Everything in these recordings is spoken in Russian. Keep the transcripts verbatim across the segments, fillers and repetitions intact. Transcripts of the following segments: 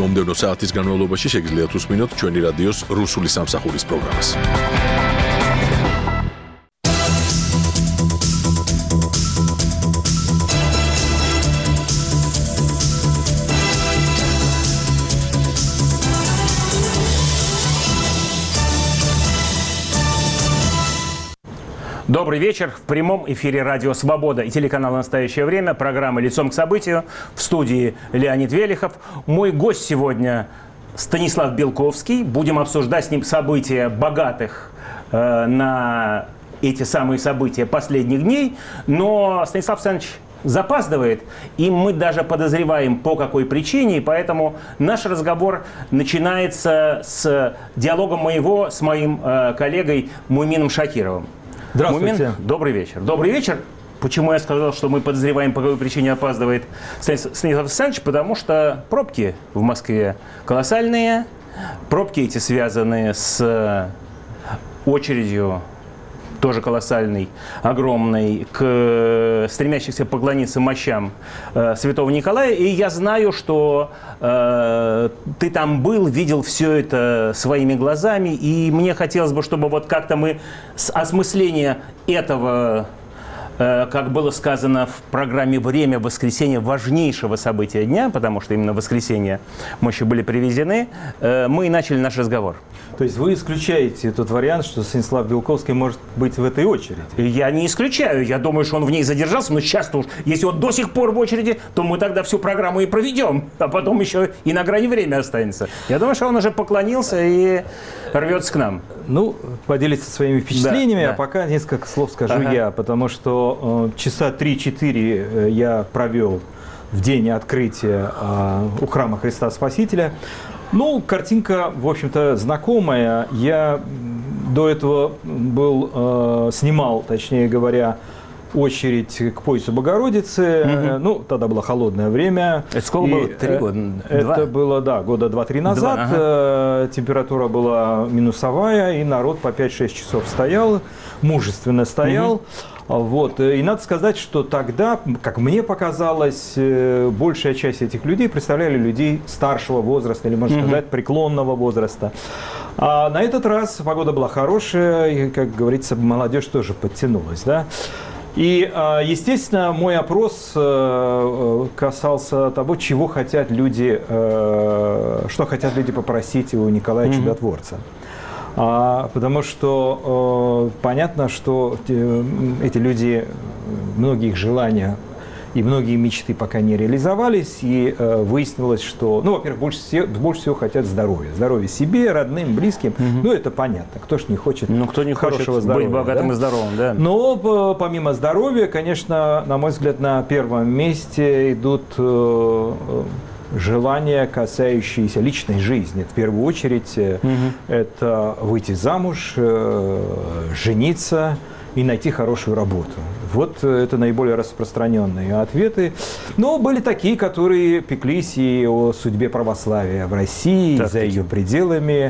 მომდევნო საათის განმავლობაში შეგიძლიათ უსმინოთ ჩვენი რადიოს რუსული სამსახურის პროგრამას. Добрый вечер. В прямом эфире радио «Свобода» и телеканал «Настоящее время». Программа «Лицом к событию». В студии Леонид Велихов. Мой гость сегодня Станислав Белковский. Будем обсуждать с ним события богатых э, на эти самые события последних дней. Но Станислав Александрович запаздывает, и мы даже подозреваем, по какой причине. И поэтому наш разговор начинается с диалога моего с моим э, коллегой Мумином Шакировым. Здравствуйте. Мумин, добрый вечер. Добрый вечер. Почему я сказал, что мы подозреваем, по какой причине опаздывает Станислав Александрович? Потому что пробки в Москве колоссальные. Пробки эти связаны с очередью, тоже колоссальной, огромной, к стремящихся поклониться мощам э, Святого Николая. И я знаю, что э, ты там был, видел все это своими глазами. И мне хотелось бы, чтобы вот как-то мы с осмысления этого, э, как было сказано в программе «Время воскресенья», важнейшего события дня, потому что именно в воскресенье мощи были привезены, э, мы и начали наш разговор. То есть вы исключаете тот вариант, что Станислав Белковский может быть в этой очереди? Я не исключаю. Я думаю, что он в ней задержался. Но сейчас-то уж, если он до сих пор в очереди, то мы тогда всю программу и проведем. А потом еще и на грани время останется. Я думаю, что он уже поклонился и рвется к нам. Ну, поделиться своими впечатлениями, да, а да. пока несколько слов скажу ага. я. Потому что э, часа три-четыре э, я провел в день открытия э, у храма Христа Спасителя. Ну, картинка, в общем-то, знакомая. Я до этого был, э, снимал, точнее говоря, очередь к поясу Богородицы. Угу. Ну, тогда было холодное время. Это сколько и было? Три года? Это Два? было, да, года два-три назад. Два, ага. Температура была минусовая, и народ по пять-шесть часов стоял, мужественно стоял. Угу. Вот. И надо сказать, что тогда, как мне показалось, большая часть этих людей представляли людей старшего возраста, или, можно mm-hmm. сказать, преклонного возраста. А на этот раз погода была хорошая, и, как говорится, молодежь тоже подтянулась. Да? И, естественно, мой опрос касался того, чего хотят люди, что хотят люди попросить у Николая mm-hmm. Чудотворца. А, потому что э, понятно, что те, эти люди, многие их желания и многие мечты пока не реализовались, и э, выяснилось, что, ну, во-первых, больше всего, больше всего хотят здоровья. Здоровья себе, родным, близким. Угу. Ну, это понятно. Кто ж не хочет ну, кто не хорошего хочет здоровья, быть богатым, да? И здоровым, да. Но помимо здоровья, конечно, на мой взгляд, на первом месте идут э, желания, касающиеся личной жизни. В первую очередь, угу. это выйти замуж, э, жениться и найти хорошую работу. Вот это наиболее распространенные ответы. Но были такие, которые пеклись и о судьбе православия в России, так, за ее пределами,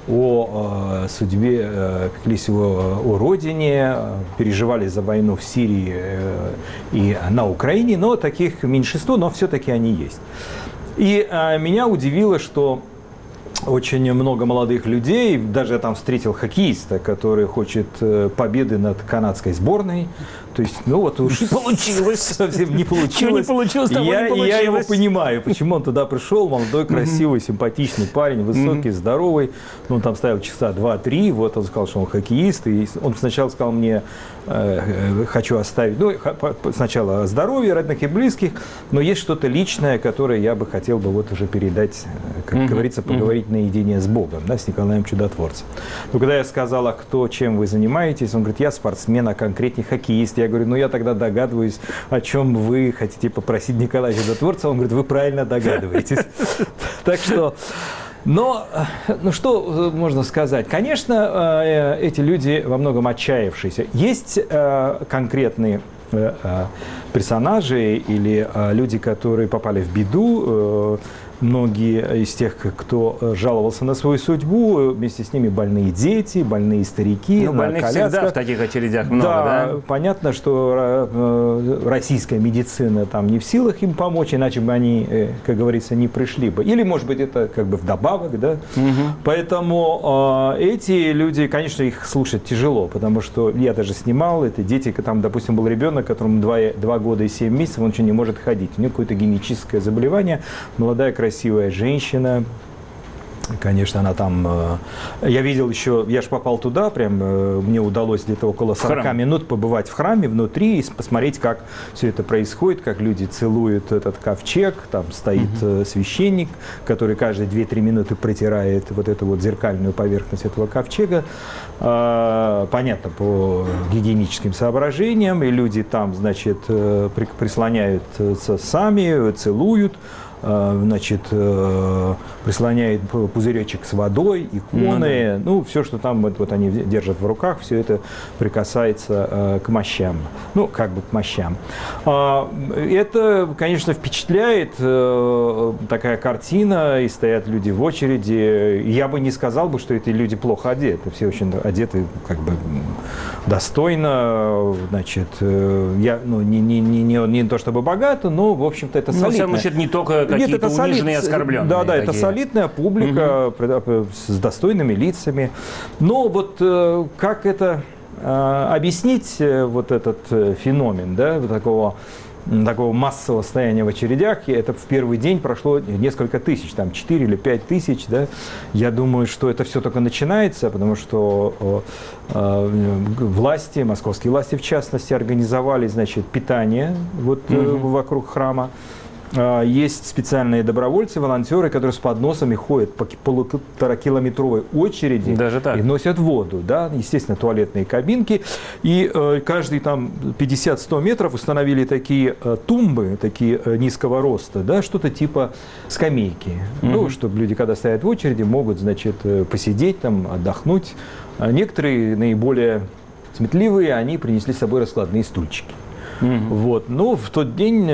о э, судьбе, э, пеклись о, о родине, переживали за войну в Сирии э, и на Украине. Но таких меньшинство, но все-таки они есть. И а, меня удивило, что очень много молодых людей, даже я там встретил хоккеиста, который хочет победы над канадской сборной. То есть, ну вот уж не получилось. Совсем не получилось. Чего не получилось, того я, не получилось. Я его понимаю, почему он туда пришел. Молодой, красивый, симпатичный парень, высокий, здоровый. Он там стоял часа два-три. Вот он сказал, что он хоккеист. И он сначала сказал мне, э, хочу оставить, ну, сначала здоровье родных и близких, но есть что-то личное, которое я бы хотел бы вот уже передать, как mm-hmm. говорится, поговорить mm-hmm. наедине с Богом, да, с Николаем Чудотворцем. Но когда я сказал, а кто, чем вы занимаетесь, он говорит, я спортсмен, а конкретнее хоккеист. Я говорю, ну я тогда догадываюсь, о чем вы хотите попросить Николая Чудотворца. Он говорит, вы правильно догадываетесь. Так что, но, ну что можно сказать? Конечно, эти люди во многом отчаявшиеся. Есть конкретные персонажи или люди, которые попали в беду, многие из тех, кто жаловался на свою судьбу, вместе с ними больные дети, больные старики. Ну, больных колясках. Всегда в таких очередях много, да? Да, понятно, что российская медицина там не в силах им помочь, иначе бы они, как говорится, не пришли бы. Или, может быть, это как бы вдобавок, да? Угу. Поэтому э, эти люди, конечно, их слушать тяжело, потому что я даже снимал, это дети, там, допустим, был ребенок, которому два, два года и семь месяцев, он еще не может ходить. У него какое-то генетическое заболевание, молодая красивая женщина. Конечно, она там... Я видел еще... Я же попал туда, прям мне удалось где-то около сорока минут побывать в храме внутри и посмотреть, как все это происходит, как люди целуют этот ковчег. Там стоит угу. священник, который каждые две-три минуты протирает вот эту вот зеркальную поверхность этого ковчега. Понятно, по гигиеническим соображениям. И люди там, значит, прислоняются сами, целуют. Значит, прислоняет пузыречек с водой, иконы, ну, ну все, что там вот, вот они держат в руках, все это прикасается э, к мощам, ну, как бы к мощам. А, это, конечно, впечатляет, э, такая картина, и стоят люди в очереди. Я бы не сказал бы, что эти люди плохо одеты, все очень одеты как бы достойно, значит, э, я, ну, не, не, не, не, не то чтобы богато, но, в общем-то, это солидно. Но, не только какие-то униженные и оскорбленные. Да, да, такие. Это солидная публика угу. с достойными лицами. Но вот э, как это э, объяснить э, вот этот э, феномен, да, вот такого, такого массового стояния в очередях? Это в первый день прошло несколько тысяч, там четыре или пять тысяч, да. Я думаю, что это все только начинается, потому что э, э, власти, московские власти в частности, организовали, значит, питание вот, э, угу. вокруг храма. Есть специальные добровольцы, волонтеры, которые с подносами ходят по полуторакилометровой очереди. Даже так. И носят воду, да, естественно, туалетные кабинки. И э, каждые там пятьдесят-сто метров установили такие э, тумбы, такие э, низкого роста, да, что-то типа скамейки. Mm-hmm. Ну, чтобы люди, когда стоят в очереди, могут, значит, посидеть там, отдохнуть. А некоторые, наиболее сметливые, они принесли с собой раскладные стульчики. Mm-hmm. Вот. Но в тот день,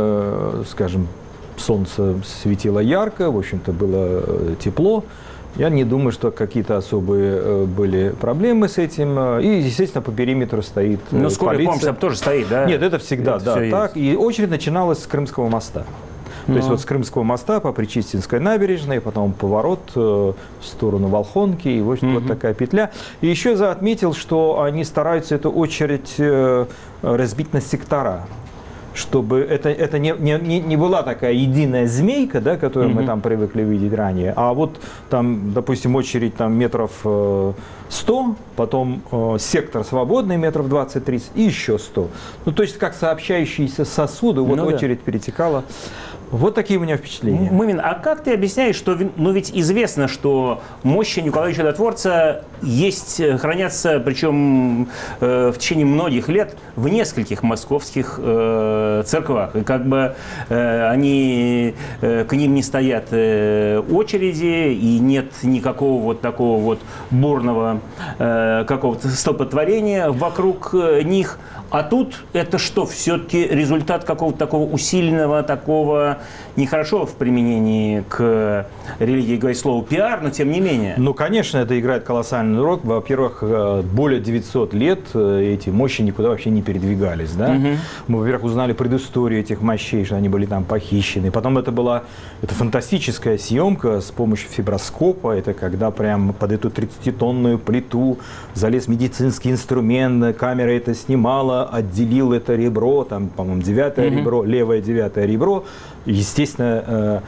э, скажем, солнце светило ярко, в общем-то, было тепло. Я не думаю, что какие-то особые э, были проблемы с этим. И, естественно, по периметру стоит э, Ну, скорая полиция. помощь там тоже стоит, да? Нет, это всегда, это да, так. Есть. И очередь начиналась с Крымского моста. То ну. есть вот с Крымского моста по Причистинской набережной, потом поворот э, в сторону Волхонки, и вот, mm-hmm. вот такая петля. И еще я отметил, что они стараются эту очередь э, разбить на сектора, чтобы это, это не, не, не была такая единая змейка, да, которую mm-hmm. мы там привыкли видеть ранее, а вот там, допустим, очередь там метров э, сто, потом э, сектор свободный метров двадцать-тридцать и еще сто. Ну, то есть как сообщающиеся сосуды, вот ну, очередь да. перетекала. Вот такие у меня впечатления. Мумин, а как ты объясняешь, что, ну ведь известно, что мощи Николая Чудотворца есть, хранятся, причем э, в течение многих лет в нескольких московских э, церквах. И как бы э, они, э, к ним не стоят э, очереди, и нет никакого вот такого вот бурного э, какого-то столпотворения вокруг э, них. А тут это что, все-таки результат какого-то такого усиленного, такого нехорошего в применении к религии, говорить слово пиар, но тем не менее. Ну, конечно, это играет колоссальный роль. Во-первых, более девятисот лет эти мощи никуда вообще не передвигались, да? Угу. Мы, во-первых, узнали предысторию этих мощей, что они были там похищены. Потом это была это фантастическая съемка с помощью фиброскопа. Это когда прям под эту тридцатитонную плиту залез медицинский инструмент, камера это снимала, отделил это ребро, там, по-моему, девятое mm-hmm. ребро, левое девятое ребро. Естественно,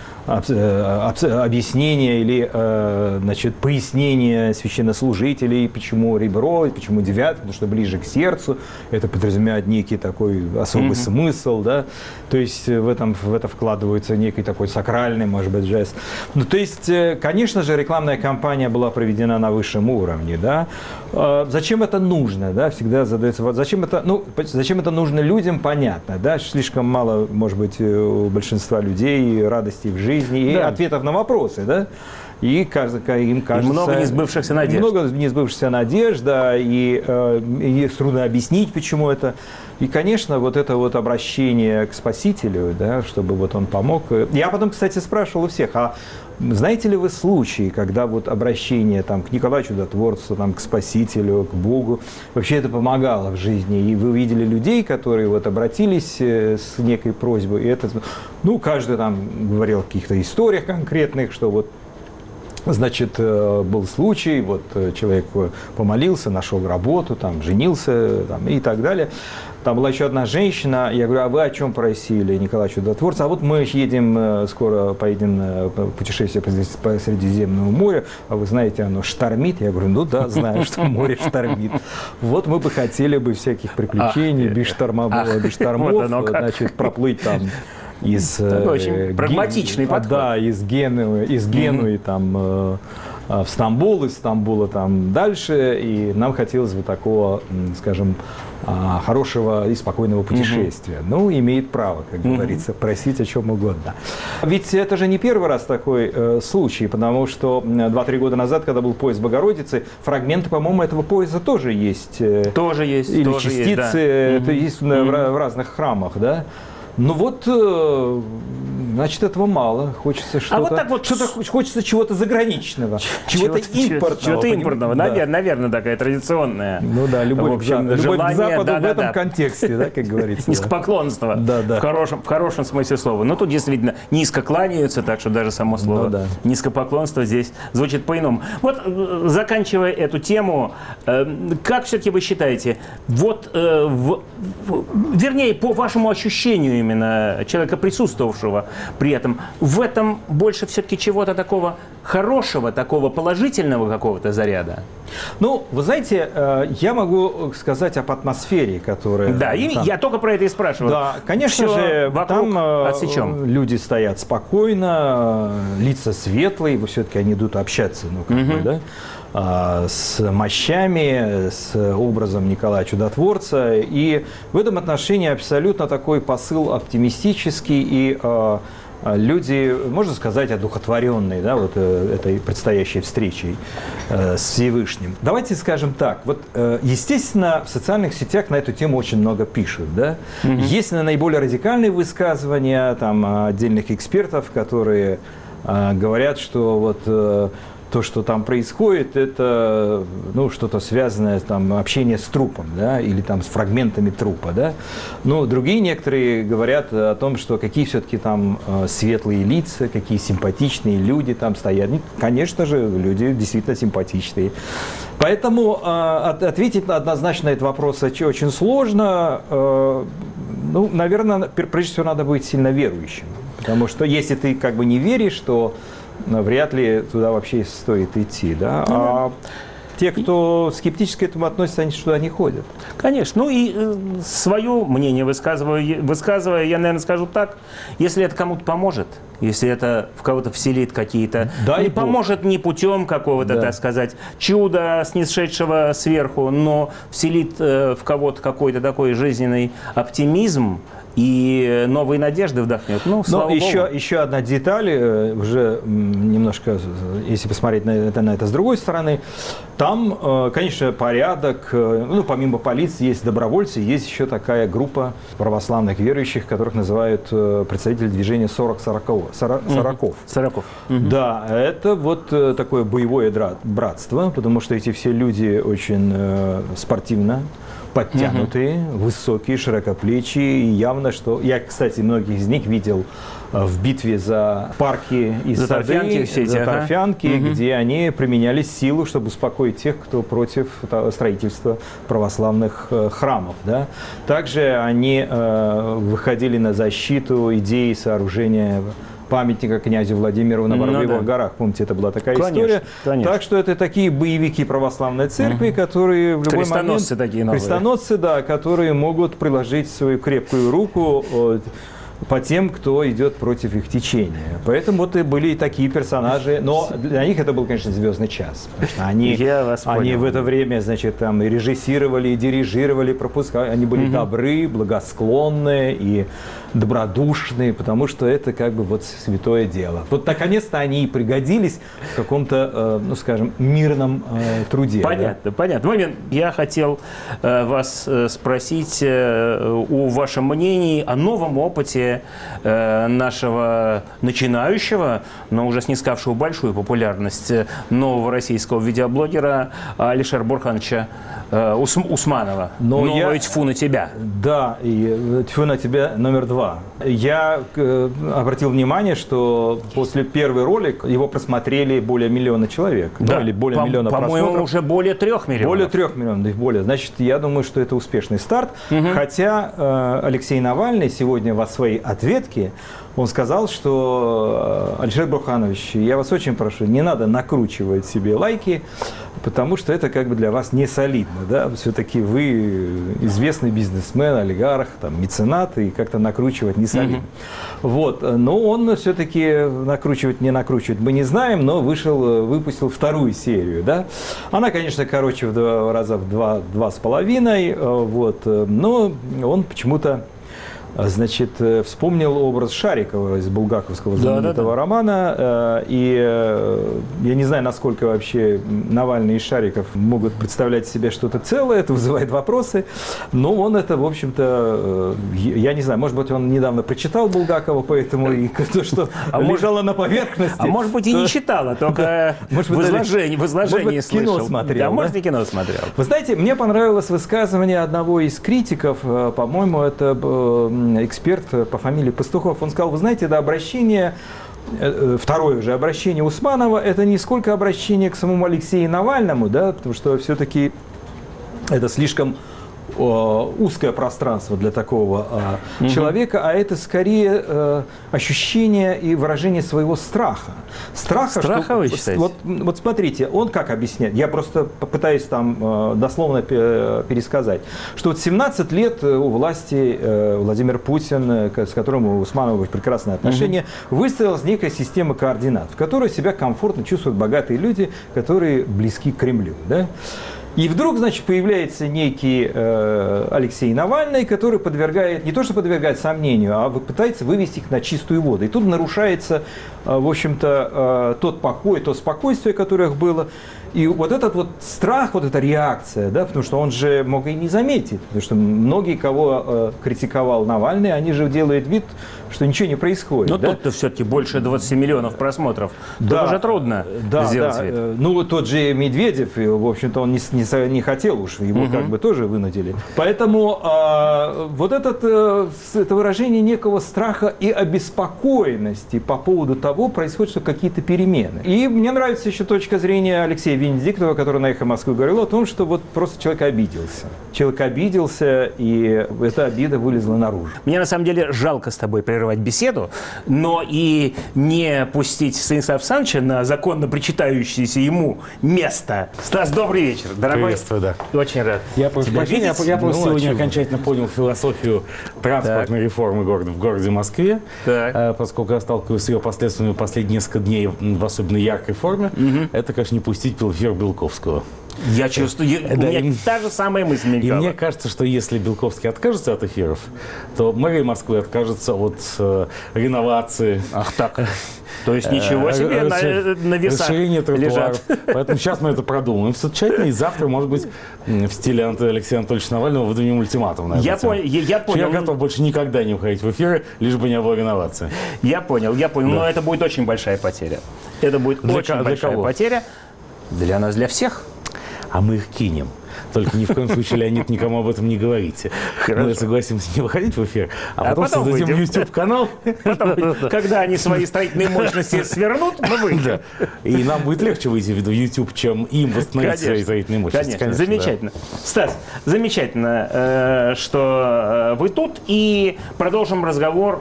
объяснение или, значит, пояснение священнослужителей, почему ребро, почему девятое, потому что ближе к сердцу. Это подразумевает некий такой особый mm-hmm. смысл, да. То есть в этом в это вкладывается некий такой сакральный, может быть, жест. Ну, то есть, конечно же, рекламная кампания была проведена на высшем уровне, да. Зачем это нужно, да? Всегда задается вопрос. Зачем это, ну, зачем это нужно людям, понятно, да. Слишком мало, может быть, у большинства людей радости в жизни и да. ответов на вопросы, да? И им кажется... И много несбывшихся надежд. Много несбывшихся надежд, да, и, и трудно объяснить, почему это. И, конечно, вот это вот обращение к Спасителю, да, чтобы вот он помог. Я потом, кстати, спрашивал у всех, а знаете ли вы случаи, когда вот обращение там, к Николаю Чудотворцу, там, к Спасителю, к Богу, вообще это помогало в жизни? И вы видели людей, которые вот обратились с некой просьбой, и это, ну, каждый там говорил о каких-то историях конкретных, что вот, значит, был случай, вот человек помолился, нашел работу, там, женился там, и так далее. Там была еще одна женщина, я говорю, а вы о чем просили Николая Чудотворца? А вот мы едем, скоро поедем путешествие по Средиземному морю, а вы знаете, оно штормит. Я говорю, ну да, знаю, что море штормит. Вот мы бы хотели бы всяких приключений, без штормов, без штормов, значит, проплыть там из... Очень прагматичный подход. Да, из Генуи, из Генуи там... в Стамбул, из Стамбула там дальше, и нам хотелось бы такого, скажем, хорошего и спокойного путешествия. Uh-huh. Ну, имеет право, как uh-huh. говорится, просить о чем угодно. Ведь это же не первый раз такой э, случай, потому что два-три года назад, когда был поезд Богородицы, фрагменты, по-моему, этого поезда тоже есть. Э, тоже есть. Или тоже частицы, есть, да. это uh-huh. есть uh-huh. в, в разных храмах, да. Ну вот, значит, этого мало. Хочется что-то, а вот так вот... что-то, хочется чего-то заграничного, чего-то, чего-то импортного. Чего-то импортного, да. наверное, наверное, такая традиционная. Ну да, любовь, в общем, к, любовь желание, к Западу да, в да, этом да. контексте, да, как говорится. Низкопоклонство, да, да. В, хорошем, в хорошем смысле слова. Но тут действительно низко кланяются, так что даже само слово ну, да. низкопоклонство здесь звучит по-иному. Вот, заканчивая эту тему, как все-таки вы считаете, вот, в, в, вернее, по вашему ощущению именно человека присутствующего, при этом, в этом больше все-таки чего-то такого хорошего, такого положительного какого-то заряда? Ну, вы знаете, я могу сказать об атмосфере, которая... Да, и там... я только про это и спрашиваю. Да, конечно Все же, там отсечем. Люди стоят спокойно, лица светлые, все-таки они идут общаться, ну, как бы, да? С мощами, с образом Николая Чудотворца. И в этом отношении абсолютно такой посыл оптимистический, и э, люди, можно сказать, одухотворенные, да, вот э, этой предстоящей встречей э, с Всевышним. Давайте скажем так, вот, э, естественно, в социальных сетях на эту тему очень много пишут, да. Mm-hmm. Есть наиболее радикальные высказывания там, отдельных экспертов, которые э, говорят, что вот... Э, то, что там происходит, это ну, что-то связанное, там, общение с трупом, да, или там с фрагментами трупа, да. Но другие некоторые говорят о том, что какие все-таки там светлые лица, какие симпатичные люди там стоят. Конечно же, люди действительно симпатичные. Поэтому э, ответить однозначно на этот вопрос очень сложно. Э, ну, наверное, прежде всего надо быть сильно верующим. Потому что если ты как бы не веришь, то вряд ли туда вообще стоит идти, да? А те, кто скептически к этому относится, они туда не ходят. Конечно. Ну и э, свое мнение высказываю, высказывая, я, наверное, скажу так, если это кому-то поможет, если это в кого-то вселит какие-то... Да, не поможет не путем какого-то, да. так сказать, чуда, снисшедшего сверху, но вселит э, в кого-то какой-то такой жизненный оптимизм, и новые надежды вдохнет. Ну, слава Но еще, Богу. еще одна деталь, уже немножко, если посмотреть на это, на это с другой стороны, там, конечно, порядок, ну, помимо полиции есть добровольцы, есть еще такая группа православных верующих, которых называют представители движения сорок сороков. Сороков. Да, это вот такое боевое братство, потому что эти все люди очень спортивно подтянутые, uh-huh. высокие, широкоплечие, и явно, что... Я, кстати, многих из них видел в битве за парки и за сады, торфянки, все эти, за ага. торфянки, uh-huh. где они применяли силу, чтобы успокоить тех, кто против строительства православных храмов. Да? Также они э, выходили на защиту идеи сооружения памятника князю Владимиру на Воробьевых ну, да. горах. Помните, это была такая конечно, история. Конечно. Так что это такие боевики православной церкви, угу. которые в любой крестоносцы момент... такие новые. Крестоносцы, да, которые могут приложить свою крепкую руку по тем, кто идет против их течения. Поэтому вот и были такие персонажи. Но для них это был, конечно, звездный час. Потому что они, они в это время, значит, там и режиссировали, и дирижировали, пропускали. Они были угу. добры, благосклонны и добродушные, потому что это как бы вот святое дело. Вот наконец-то они и пригодились в каком-то, э, ну скажем, мирном э, труде. Понятно, да? понятно. Момент. Я хотел э, вас э, спросить э, о вашем мнении о новом опыте э, нашего начинающего, но уже снискавшего большую популярность э, нового российского видеоблогера Алишера Бурхановича э, Ус, Усманова. Но Новое я... тьфу на тебя. Да, и тьфу на тебя номер два. Я э, обратил внимание, что после первый ролик его просмотрели более миллиона человек. Да, ну, или более по, миллиона по-моему, просмотров. уже более трех миллионов. Более трех миллионов, более. Значит, я думаю, что это успешный старт. Угу. Хотя э, Алексей Навальный сегодня во своей ответке он сказал, что Алишер Бурханович, я вас очень прошу, не надо накручивать себе лайки, потому что это как бы для вас не солидно. Да? Все-таки вы известный бизнесмен, олигарх, там, меценат, и как-то накручивать не солидно. Mm-hmm. Вот. Но он все-таки накручивать, не накручивать мы не знаем, но вышел, выпустил вторую серию. Да? Она, конечно, короче в два раза в два, два с половиной, вот. Но он почему-то значит, вспомнил образ Шарикова из булгаковского знаменитого да, да, да. романа. И я не знаю, насколько вообще Навальный и Шариков могут представлять себе что-то целое, это вызывает вопросы. Но он это, в общем-то, я не знаю, может быть, он недавно прочитал Булгакова, поэтому и то, что а лежало может, на поверхности. А может быть, и не читал, а только может, в изложении, в изложении слышал. Кино смотрел. Да, может, и кино смотрел. Вы знаете, мне понравилось высказывание одного из критиков, по-моему, это эксперт по фамилии Пастухов. Он сказал, вы знаете, это обращение, второе же обращение Усманова, это не сколько обращение к самому Алексею Навальному, да, потому что все-таки это слишком узкое пространство для такого э, угу. человека, а это скорее э, ощущение и выражение своего страха. Страха, Страха что, вы считаете? Вот, вот смотрите, он как объясняет, я просто попытаюсь там э, дословно пересказать, что вот семнадцать лет у власти э, Владимир Путин, э, с которым у Усманова прекрасные отношения, угу. выстроилась некая система координат, в которой себя комфортно чувствуют богатые люди, которые близки к Кремлю. Да? И вдруг, значит, появляется некий э, Алексей Навальный, который подвергает, не то что подвергает сомнению, а пытается вывести их на чистую воду. И тут нарушается, э, в общем-то, э, тот покой, то спокойствие, которое было. И вот этот вот страх, вот эта реакция, да, потому что он же мог и не заметить, потому что многие, кого э, критиковал Навальный, они же делают вид, что ничего не происходит. Но да? тут-то все-таки больше двадцати миллионов просмотров. Да, тут уже трудно да, сделать да. вид. Ну, тот же Медведев, в общем-то, он не, не, не хотел уж, его угу. как бы тоже вынудили. Поэтому э, вот этот, э, это выражение некого страха и обеспокоенности по поводу того, происходят что какие-то перемены. И мне нравится еще точка зрения Алексея Венедиктова, который на «Эхо Москвы» говорил о том, что вот просто человек обиделся. Человек обиделся, и эта обида вылезла наружу. Мне на самом деле жалко с тобой прерывать беседу, но и не пустить Станислава Александровича на законно причитающееся ему место. Стас, добрый вечер, дорогой. Приветствую, да. Очень рад. Я просто, я, я просто ну, сегодня окончательно понял философию транспортной так. реформы города, в городе Москве, так. поскольку я сталкиваюсь с ее последствиями последние несколько дней в особенно яркой форме. Угу. Это, конечно, не пустить в эфир Белковского. Я чувствую, я, да, у меня и, та же самая мысль мелькала. И мне кажется, что если Белковский откажется от эфиров, то мэрия Москвы откажется от э, реновации. Ах так. То есть ничего себе на, на весах расширение тротуаров. лежат. Поэтому сейчас мы это продумаем все тщательно. И завтра, может быть, в стиле Алексея Анатольевича Навального выдвинем ультиматум. На я, понял, я, я понял. Я готов больше никогда не уходить в эфиры, лишь бы не было реновации. Я понял, я понял. Да. Но это будет очень большая потеря. Это будет для очень для большая кого? потеря. Для нас, для всех. А мы их кинем. Только ни в коем случае, Леонид, никому об этом не говорите. Хорошо. Мы согласимся не выходить в эфир, а, а потом, потом создадим YouTube-канал. Когда они свои строительные мощности свернут, мы выйдем. И нам будет легче выйти в YouTube, чем им восстановить свои строительные мощности. Конечно, замечательно. Стас, замечательно, что вы тут. И продолжим разговор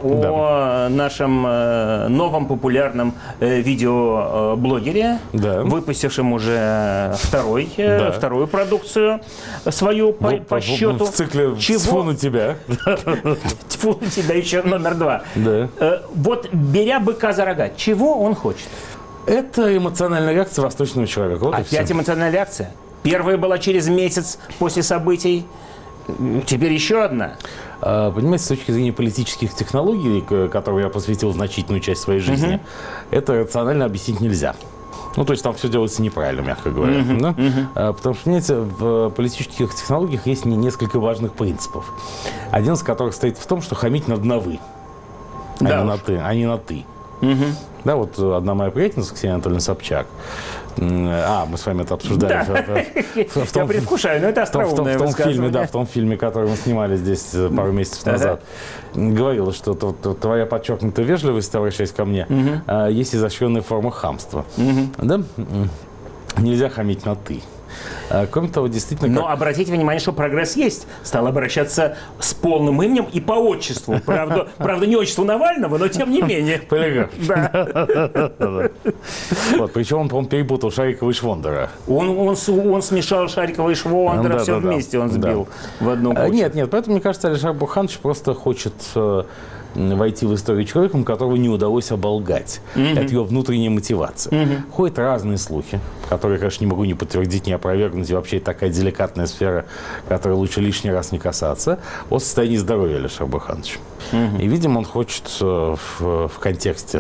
о нашем новом популярном видеоблогере, выпустившем уже вторую продукцию свою по, ну, по счету. В цикле «Тьфу на тебя». «Тьфу на тебя» еще номер два. Да. Вот, беря быка за рога, чего он хочет? Это эмоциональная реакция восточного человека. Вот опять эмоциональная реакция? Первая была через месяц после событий. Теперь еще одна. Понимаете, с точки зрения политических технологий, которым я посвятил значительную часть своей жизни, mm-hmm. это рационально объяснить нельзя. Ну, то есть там все делается неправильно, мягко говоря. Mm-hmm. Да? Mm-hmm. Потому что, понимаете, в политических технологиях есть несколько важных принципов. Один из которых стоит в том, что хамить надо на «вы», да а, не на «ты», а не на «ты». Mm-hmm. Да, вот одна моя приятельница, Ксения Анатольевна Собчак, а, мы с вами это обсуждали. Да. В, в, в том, я предвкушаю, но это остроумное в, в, в, том фильме, да, в том фильме, который мы снимали здесь пару месяцев назад, ага. говорила, что то, то, твоя подчеркнутая вежливость, обращаясь ко мне, угу. а, есть изощренная форма хамства. Угу. Да? Нельзя хамить на «ты». Кроме того, действительно... Но как... обратите внимание, что прогресс есть. Стал обращаться с полным именем и по отчеству. Правда, правда не отчеству Навального, но тем не менее. Полиграф. Да. Вот, причем он, по-моему, перепутал Шарикова и Швондера. Он, он, он смешал Шарикова и Швондера, да, все да, вместе да. он сбил да. в одну кучу. Нет, нет, поэтому, мне кажется, Алишер Бурханович просто хочет... войти в историю человеком, которого не удалось оболгать. Mm-hmm. Это его внутренняя мотивация. Mm-hmm. Ходят разные слухи, которые, конечно, не могу ни подтвердить, ни опровергнуть. И вообще такая деликатная сфера, которой лучше лишний раз не касаться. О состоянии здоровья Алишера Бурхановича. Mm-hmm. И, видимо, он хочет в, в контексте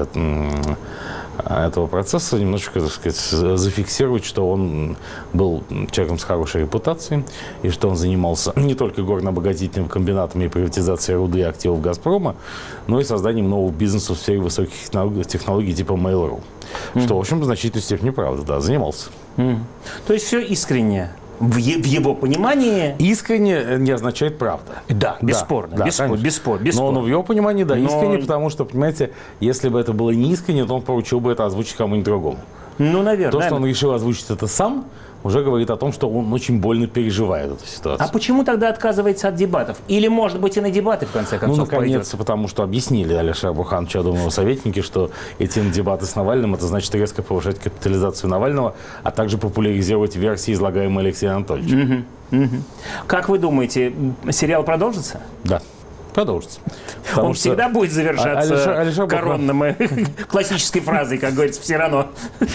этого процесса немножечко, так сказать, зафиксировать, что он был человеком с хорошей репутацией, и что он занимался не только горно-обогатительными комбинатами и приватизацией руды и активов «Газпрома», но и созданием нового бизнеса в сфере высоких технологий типа Mail.ru. Mm-hmm. Что, в общем, в значительной степени правда, да, занимался. Mm-hmm. То есть все искренне. В, е- в его понимании... Искренне не означает правда. Да, бесспорно. Да, бесспорно, да, бесспорно, бесспорно. Но, но в его понимании, да, но... искренне, потому что, понимаете, если бы это было не искренне, то он поручил бы это озвучить кому-нибудь другому. Ну, наверное. То, что наверное. он решил озвучить это сам, уже говорит о том, что он очень больно переживает эту ситуацию. А почему тогда отказывается от дебатов? Или, может быть, и на дебаты, в конце концов, Ну, наконец, пойдет? потому что объяснили Алишеру Бурхановичу, я думаю, его советники, что идти на дебаты с Навальным, это значит резко повышать капитализацию Навального, а также популяризировать версии, излагаемые Алексеем Анатольевичем. Угу, угу. Как вы думаете, сериал продолжится? Да. Продолжится. Он всегда будет завершаться Алишер, Алишер коронным классической фразой, как говорится, все равно.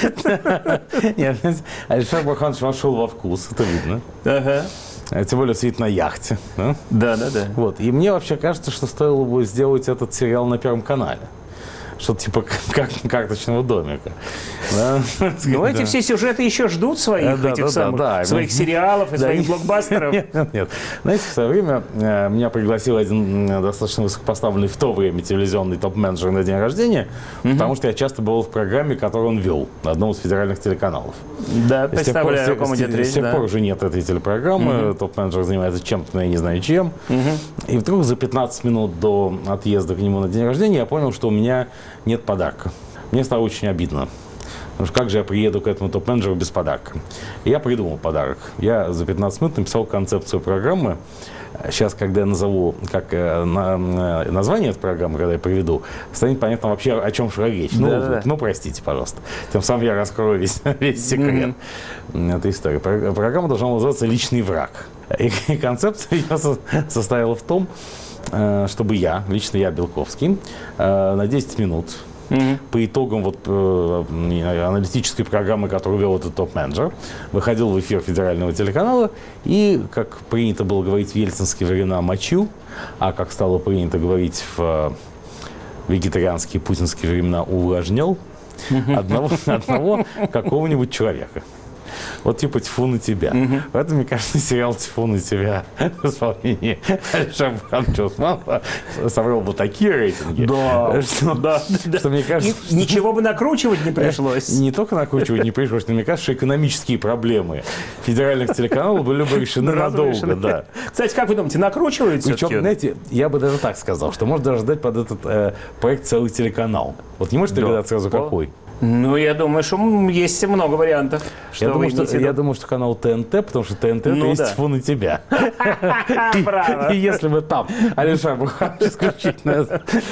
Нет, Алишер Бурханович вошел во вкус, это видно. Ага. Тем более сидит на яхте. Да, да, да. да. Вот. И мне вообще кажется, что стоило бы сделать этот сериал на Первом канале. Что-то типа как, карточного домика. Да? Но эти все сюжеты еще ждут своих, да, этих да, самых, да, да. своих сериалов и да, своих нет, блокбастеров. Нет, нет, нет. Знаете, в свое время э, меня пригласил один достаточно высокопоставленный в то время телевизионный топ-менеджер на день рождения, mm-hmm. потому что я часто был в программе, которую он вел на одном из федеральных телеканалов. Да, представляю, о ком идет речь. С тех пор уже нет этой телепрограммы, mm-hmm. топ-менеджер занимается чем-то, но я не знаю чем. Mm-hmm. И вдруг за пятнадцать минут до отъезда к нему на день рождения я понял, что у меня нет подарка. Мне стало очень обидно. Потому что как же я приеду к этому топ-менеджеру без подарка? И я придумал подарок. Я за пятнадцать минут написал концепцию программы. Сейчас, когда я назову как, на, название этой программы, когда я приведу, станет понятно вообще, о чем шла речь. Ну, да. ну, простите, пожалуйста. Тем самым я раскрою весь, весь секрет mm-hmm. этой истории. Программа должна называться «Личный враг». И, и концепция ее состояла в том, чтобы я, лично я, Белковский, на десять минут Mm-hmm. по итогам вот, э, аналитической программы, которую вел этот топ-менеджер, выходил в эфир федерального телеканала и, как принято было говорить в ельцинские времена, мочил, а как стало принято говорить в вегетарианские путинские времена, увлажнял mm-hmm. одного, одного какого-нибудь человека. Вот типа «Тьфу на тебя». Mm-hmm. Поэтому, мне кажется, сериал «Тьфу на тебя» в исполнении Алишера Бурхановича Усманова собрал бы такие рейтинги, да, что, да, что мне кажется... И, ничего бы накручивать не пришлось. Не только накручивать не пришлось, но мне кажется, что экономические проблемы федеральных телеканалов были бы решены надолго. Да. Кстати, как вы думаете, накручивают все-таки? Причем, знаете, я бы даже так сказал, что можно даже ждать под этот э, проект целый телеканал. Вот не можете догадаться сразу, какой? Ну, я думаю, что есть много вариантов. Что я, думаю, что, я думаю, что канал ТНТ, потому что ТНТ ну, это есть да. «Тьфу на тебя». И если бы там Алишер Бурханович исключительно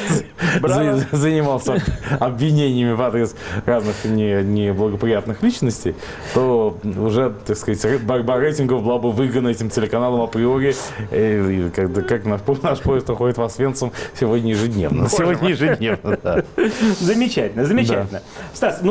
занимался обвинениями в адрес разных неблагоприятных личностей, то уже, так сказать, борьба рейтингов была бы выиграна этим телеканалом априори, как наш поезд уходит в Освенцим сегодня ежедневно. Сегодня ежедневно, да. Замечательно, замечательно. Стас, но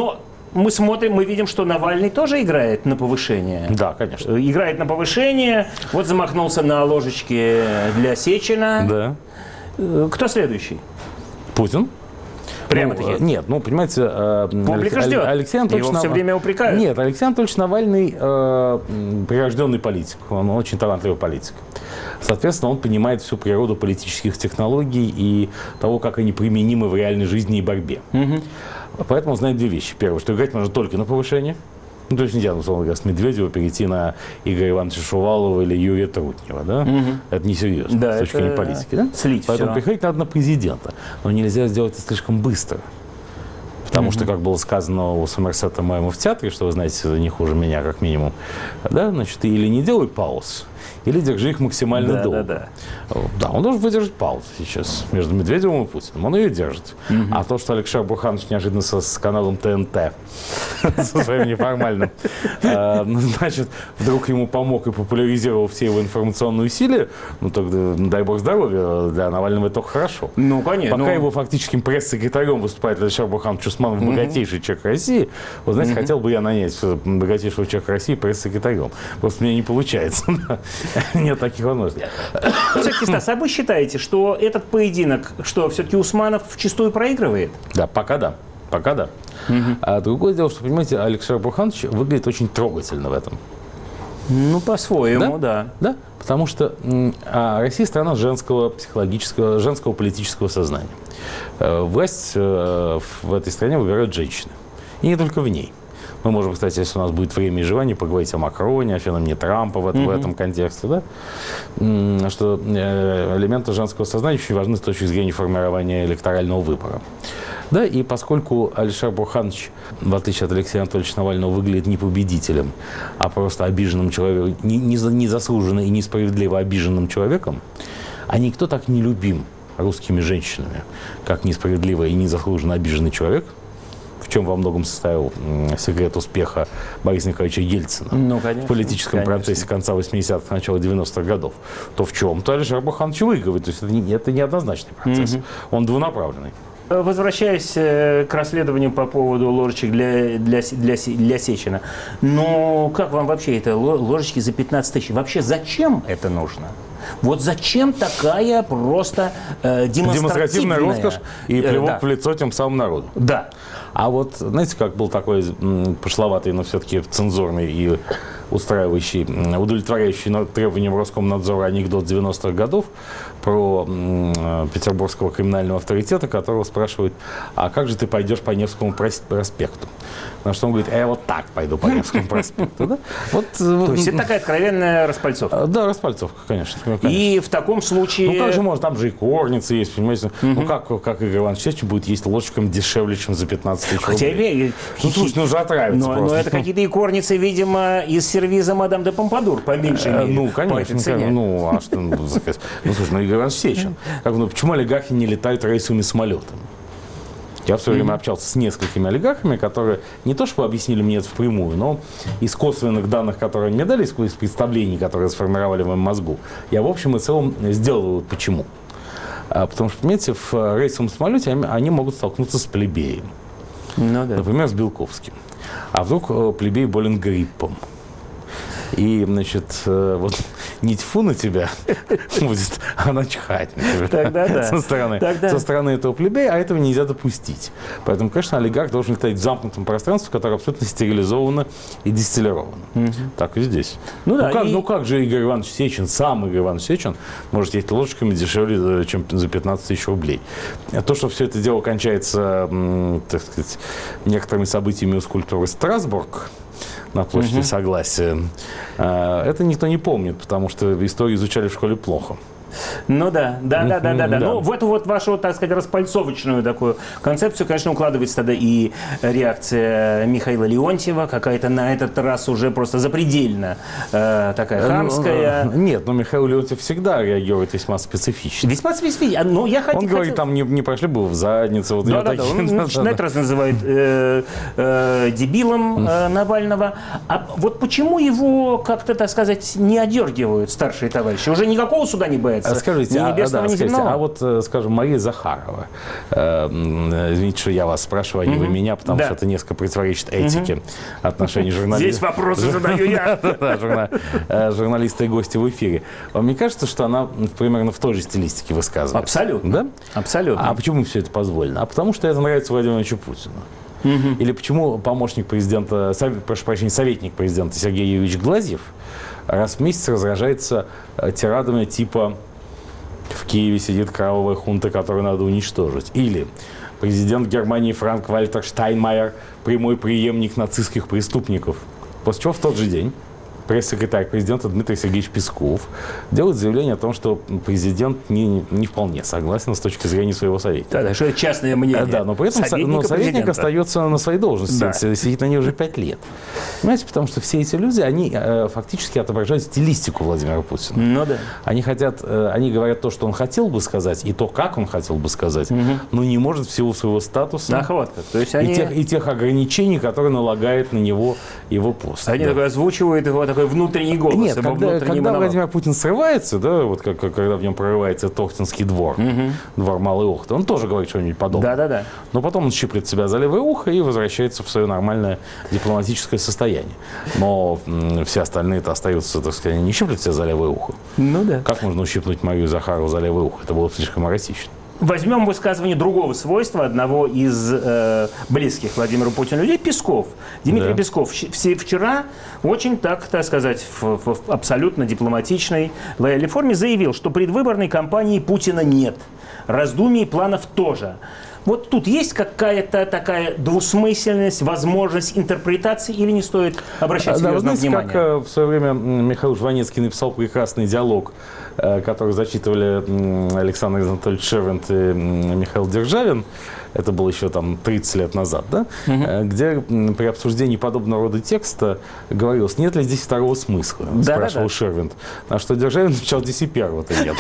мы смотрим, мы видим, что Навальный тоже играет на повышение. Да, конечно. Играет на повышение. Вот замахнулся на ложечке для Сечина. Да. Кто следующий? Путин. Прямо-таки? Ну, нет, ну, понимаете, Публика ждет. Алексей Анатольевич Его все Нав... время упрекают. Нет, Алексей Анатольевич Навальный э, прирожденный политик, он очень талантливый политик. Соответственно, он понимает всю природу политических технологий и того, как они применимы в реальной жизни и борьбе. Угу. Поэтому он знает две вещи. Первое, что играть можно только на повышение. Ну, то есть нельзя, условно говоря, с Медведева перейти на Игоря Ивановича Шувалова или Юрия Трутнева, да? Угу. Это несерьезно, да, с точки зрения политики, да? Слить Поэтому все. приходить надо на президента. Но нельзя сделать это слишком быстро. Потому угу. что, как было сказано у Сомерсета моему в театре, что вы знаете не хуже меня, как минимум, да, значит, ты или не делай пауз, или держи их максимально да, долго. Да, да. да, он должен выдержать паузу сейчас между Медведевым и Путиным. Он ее держит. Угу. А то, что Алексей Бурханович неожиданно со, с каналом ТНТ, со своим неформальным, значит, вдруг ему помог и популяризировал все его информационные усилия, ну, тогда, дай бог здоровья, для Навального это только хорошо. Ну, конечно. Пока его фактическим пресс-секретарем выступает Алексей Бурханович Усманов, богатейший человек России, вот, знаете, хотел бы я нанять богатейшего человека России пресс-секретарем. Просто у меня не получается. Нет таких возможностей. Все-таки, Стас, а вы считаете, что этот поединок, что все-таки Усманов вчастую проигрывает? Да, пока да. Пока да. Угу. А другое дело, что, понимаете, Алексей Бурханович выглядит очень трогательно в этом. Ну, по-своему, да. Да. Да, потому что а Россия страна женского психологического, женского политического сознания. Власть в этой стране выбирают женщины. И не только в ней. Мы можем, кстати, если у нас будет время и желание, поговорить о Макроне, о феномене Трампа в, mm-hmm. в этом контексте, да? Что элементы женского сознания очень важны с точки зрения формирования электорального выбора. Да, и поскольку Алексей Бурханович, в отличие от Алексея Анатольевича Навального, выглядит не победителем, а просто обиженным человеком, незаслуженно и несправедливо обиженным человеком, а никто так не любим русскими женщинами, как несправедливо и незаслуженно обиженный человек, в чем во многом состоял секрет успеха Бориса Николаевича Ельцина ну, конечно, в политическом конечно. процессе конца восьмидесятых, начала девяностых годов, то в чем-то Алексей Бурханович выигрывает. То есть это, не, это неоднозначный процесс. Mm-hmm. Он двунаправленный. Возвращаясь к расследованию по поводу ложечек для, для, для, для Сечина, ну как вам вообще это ложечки за пятнадцать тысяч? Вообще зачем это нужно? Вот зачем такая просто э, демонстративная... демонстративная роскошь и плевок э, да. в лицо тем самым народу? Да. А вот, знаете, как был такой м, пошловатый, но все-таки цензурный и устраивающий, удовлетворяющий требованиям Роскомнадзора анекдот девяностых годов про м, петербургского криминального авторитета, которого спрашивают, а как же ты пойдешь по Невскому проспекту? На что он говорит, а я вот так пойду по Невскому проспекту. Да? Вот, то есть это такая откровенная распальцовка? Да, распальцовка, конечно, конечно. И в таком случае... Ну как же можно, там же и корницы есть, понимаете? Угу. Ну как, как Игорь Иванович Сечин будет есть ложечками дешевле, чем за пятнадцать тысяч рублей? Ну слушай, ну же отравится но, просто. Но это какие-то и корницы, видимо, из сервиза мадам де Помпадур, по меньшей мере. Ну, конечно. Как, ну, а что ну, заказать? Ну, слушай, ну Игорь Иванович Сечин. Как, ну, почему олигархи не летают рейсовыми самолетами? Я в свое время общался с несколькими олигархами, которые не то чтобы объяснили мне это впрямую, но из косвенных данных, которые они мне дали, из представлений, которые сформировали в моем мозгу, я в общем и целом сделал почему. Потому что, понимаете, в рейсовом самолете они могут столкнуться с плебеем. Ну, да. Например, с Белковским. А вдруг плебей болен гриппом. И, значит, вот не тьфу на тебя будет, а начхать на тебя. Тогда да. Со стороны, Тогда... со стороны этого плебея, а этого нельзя допустить. Поэтому, конечно, олигарх должен летать в замкнутом пространстве, которое абсолютно стерилизовано и дистиллировано. Угу. Так и здесь. Ну, ну, да, как, и... ну как же Игорь Иванович Сечин, сам Игорь Иванович Сечин, может есть ложечками дешевле, чем за пятнадцать тысяч рублей. То, что все это дело кончается, так сказать, некоторыми событиями у скульптуры Страсбург, на площади угу. Согласия. Это никто не помнит, потому что историю изучали в школе плохо. Ну да, да, да, да, да, да. да. Ну, в эту вот вашу, так сказать, распальцовочную такую концепцию, конечно, укладывается тогда и реакция Михаила Леонтьева, какая-то на этот раз уже просто запредельно э, такая хамская. Нет, но Михаил Леонтьев всегда реагирует весьма специфично. Весьма специфично. Но я хотел, он говорит, хотел... там не, не прошли бы в задницу. Вот да, да, да. Он начинает раз называет э, э, дебилом э, Навального. А вот почему его как-то, так сказать, не одергивают старшие товарищи? Уже никакого суда не боятся? называется. Скажите, ни а, небесного, да, ни скажите, земного. а вот, скажем, Мария Захарова, э, извините, что я вас спрашиваю, а не угу. вы меня, потому да. что это несколько противоречит этике угу. отношений журналистов. Здесь вопросы задаю я. Журналисты и гости в эфире. Вам не кажется, что она примерно в той же стилистике высказывается? Абсолютно. Да? Абсолютно. А почему все это позволено? А потому что это нравится Владимиру Владимировичу Путину. Угу. Или почему помощник президента, прошу прощения, советник президента Сергей Юрьевич Глазьев раз в месяц разражается тирадами типа «в Киеве сидит кровавая хунта, которую надо уничтожить». Или президент Германии Франк-Вальтер Штайнмайер – прямой преемник нацистских преступников. После чего в тот же день пресс-секретарь президента Дмитрий Сергеевич Песков делает заявление о том, что президент не, не вполне согласен с точки зрения своего советника. Да, да, что это частное мнение. Да, но при этом но советник остается на своей должности, да. сидит на ней уже пять лет. Понимаете, потому что все эти люди, они э, фактически отображают стилистику Владимира Путина. Ну да. Они хотят, э, они говорят то, что он хотел бы сказать, и то, как он хотел бы сказать, угу. но не может в силу своего статуса Ах, вот как. То есть они... и, тех, и тех ограничений, которые налагает на него его пост. Они да. такой озвучивают его такой внутренний голос. Нет, когда, когда Владимир Путин срывается, да, вот как, когда в нем прорывается Тохтинский двор, угу. двор Малой Охты, он тоже говорит что-нибудь подобное. Да, да, да. Но потом он щиплет себя за левое ухо и возвращается в свое нормальное дипломатическое состояние. Но м, все остальные-то остаются, так сказать, не щиплют себя за левое ухо. Ну да. Как можно ущипнуть Марию Захарову за левое ухо? Это было бы слишком эротично. Возьмем высказывание другого свойства одного из э, близких Владимиру Путину людей, Песков. Дмитрий да. Песков вчера очень, так, так сказать, в, в абсолютно дипломатичной, лояльной форме заявил, что предвыборной кампании Путина нет. Раздумий и планов тоже. Вот тут есть какая-то такая двусмысленность, возможность интерпретации или не стоит обращать да, серьезное знаете, внимание? Как в свое время Михаил Жванецкий написал прекрасный диалог, который зачитывали Александр Анатольевич Шервинт и Михаил Державин. Это было еще там тридцать лет назад, да? Угу. Где при обсуждении подобного рода текста говорилось, нет ли здесь второго смысла, да, спрашивал да, да. Шервинт. На что Державин отвечал, здесь и первого-то нет.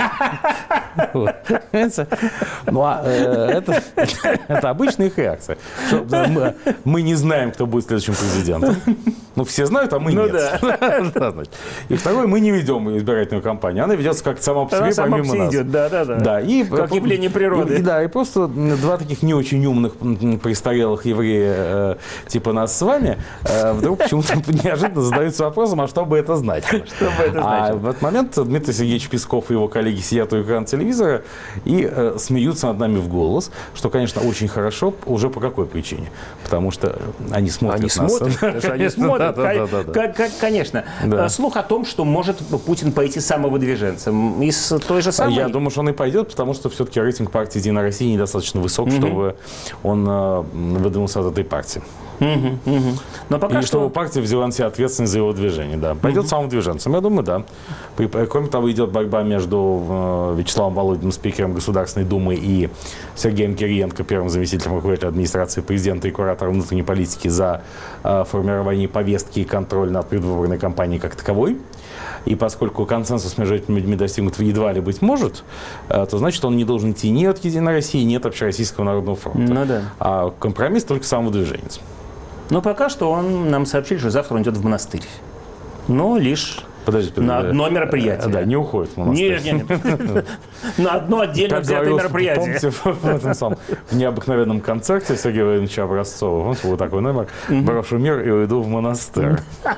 Ну, а это обычная их реакция. Мы не знаем, кто будет следующим президентом. Ну, все знают, а мы нет. И второе, мы не ведем избирательную кампанию. Она ведется как-то сама по себе, помимо нас. Да, да, да. Как явление природы. Да, и просто два таких не очень умных престарелых еврея, э, типа нас с вами, э, вдруг почему-то неожиданно задаются вопросом, а что бы это значило? Что бы это значило? А в этот момент Дмитрий Сергеевич Песков и его коллеги сидят у экрана телевизора и э, смеются над нами в голос, что, конечно, очень хорошо. Уже по какой причине? Потому что они смотрят они нас. Смотрят, они смотрят, конечно. Слух о том, что может Путин пойти самовыдвиженцем из той же самой... Я думаю, что он и пойдет, потому что все-таки рейтинг партии «Единая Россия» недостаточно высок, чтобы он э, выдвинулся от этой партии. Угу, угу. Но пока и что... чтобы партия взяла на себя ответственность за его движение. Да. Пойдет угу. самовыдвиженцем, я думаю, да. Кроме того, идет борьба между э, Вячеславом Володиным, спикером Государственной Думы, и Сергеем Кириенко, первым заместителем руководителя администрации президента и куратором внутренней политики, за э, формирование повестки и контроль над предвыборной кампанией как таковой. И поскольку консенсус между этими людьми достигнут едва ли быть может, то значит, он не должен идти ни от «Единой России», ни от Общероссийского народного фронта. Ну, да. А компромисс только самовыдвиженец. Но пока что он нам сообщил, что завтра он идет в монастырь. Но лишь... Подожди, подожди, на одно мероприятие. Да, не уходит в монастырь. Нет, нет, нет. На одно отдельно взятое мероприятие. Помните, в этом самом необыкновенном концерте Сергея Владимировича Образцова, помните, был такой номер, брошу мир и уйду в монастырь.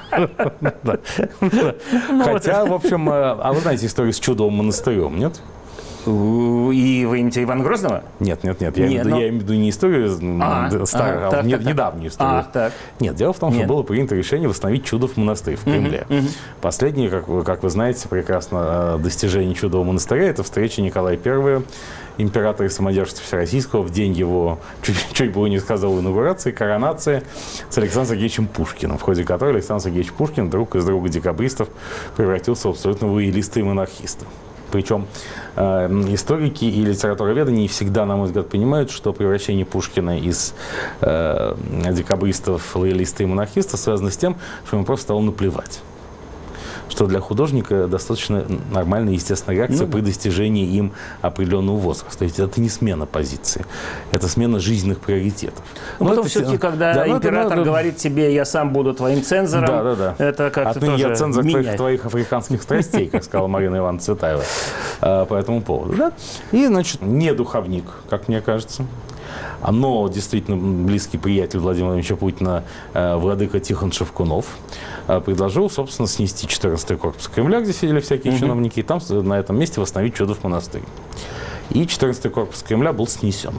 Хотя, в общем, а вы знаете историю с чудовым монастырем, нет? И вы имеете Ивана Грозного? Нет, нет, нет. Я, нет, имею, но... я имею в виду не историю а, старую, а, а так, не, так, недавнюю историю. А, так. Нет, дело в том, нет. что было принято решение восстановить Чудов монастырь в Кремле. Uh-huh, uh-huh. Последнее, как вы, как вы знаете, прекрасно достижение Чудового монастыря – это встреча Николая Первого, императора и самодержца Всероссийского, в день его, чуть, чуть было не сказал, инаугурации, коронации с Александром Сергеевичем Пушкиным, в ходе которой Александр Сергеевич Пушкин, друг из друга декабристов, превратился в абсолютно лоялиста и монархиста. Причем э, историки и литературоведы не всегда, на мой взгляд, понимают, что превращение Пушкина из э, декабристов, лоялиста и монархиста связано с тем, что ему просто стало наплевать. что для художника достаточно нормальная, естественная реакция ну, при достижении им определенного возраста. То есть это не смена позиции, это смена жизненных приоритетов. Но потом все-таки, когда да, император это, говорит тебе, я сам буду твоим цензором, да, да, да. это как-то Отныне тоже я цензор меняет. твоих, твоих африканских страстей, как сказала Марина Ивановна Цветаева по этому поводу. Да? И, значит, не духовник, как мне кажется. Но действительно близкий приятель Владимира Владимировича Путина, владыка Тихон Шевкунов, предложил, собственно, снести четырнадцатый корпус Кремля, где сидели всякие mm-hmm. чиновники, и там на этом месте восстановить Чудов монастырь. И четырнадцатый корпус Кремля был снесен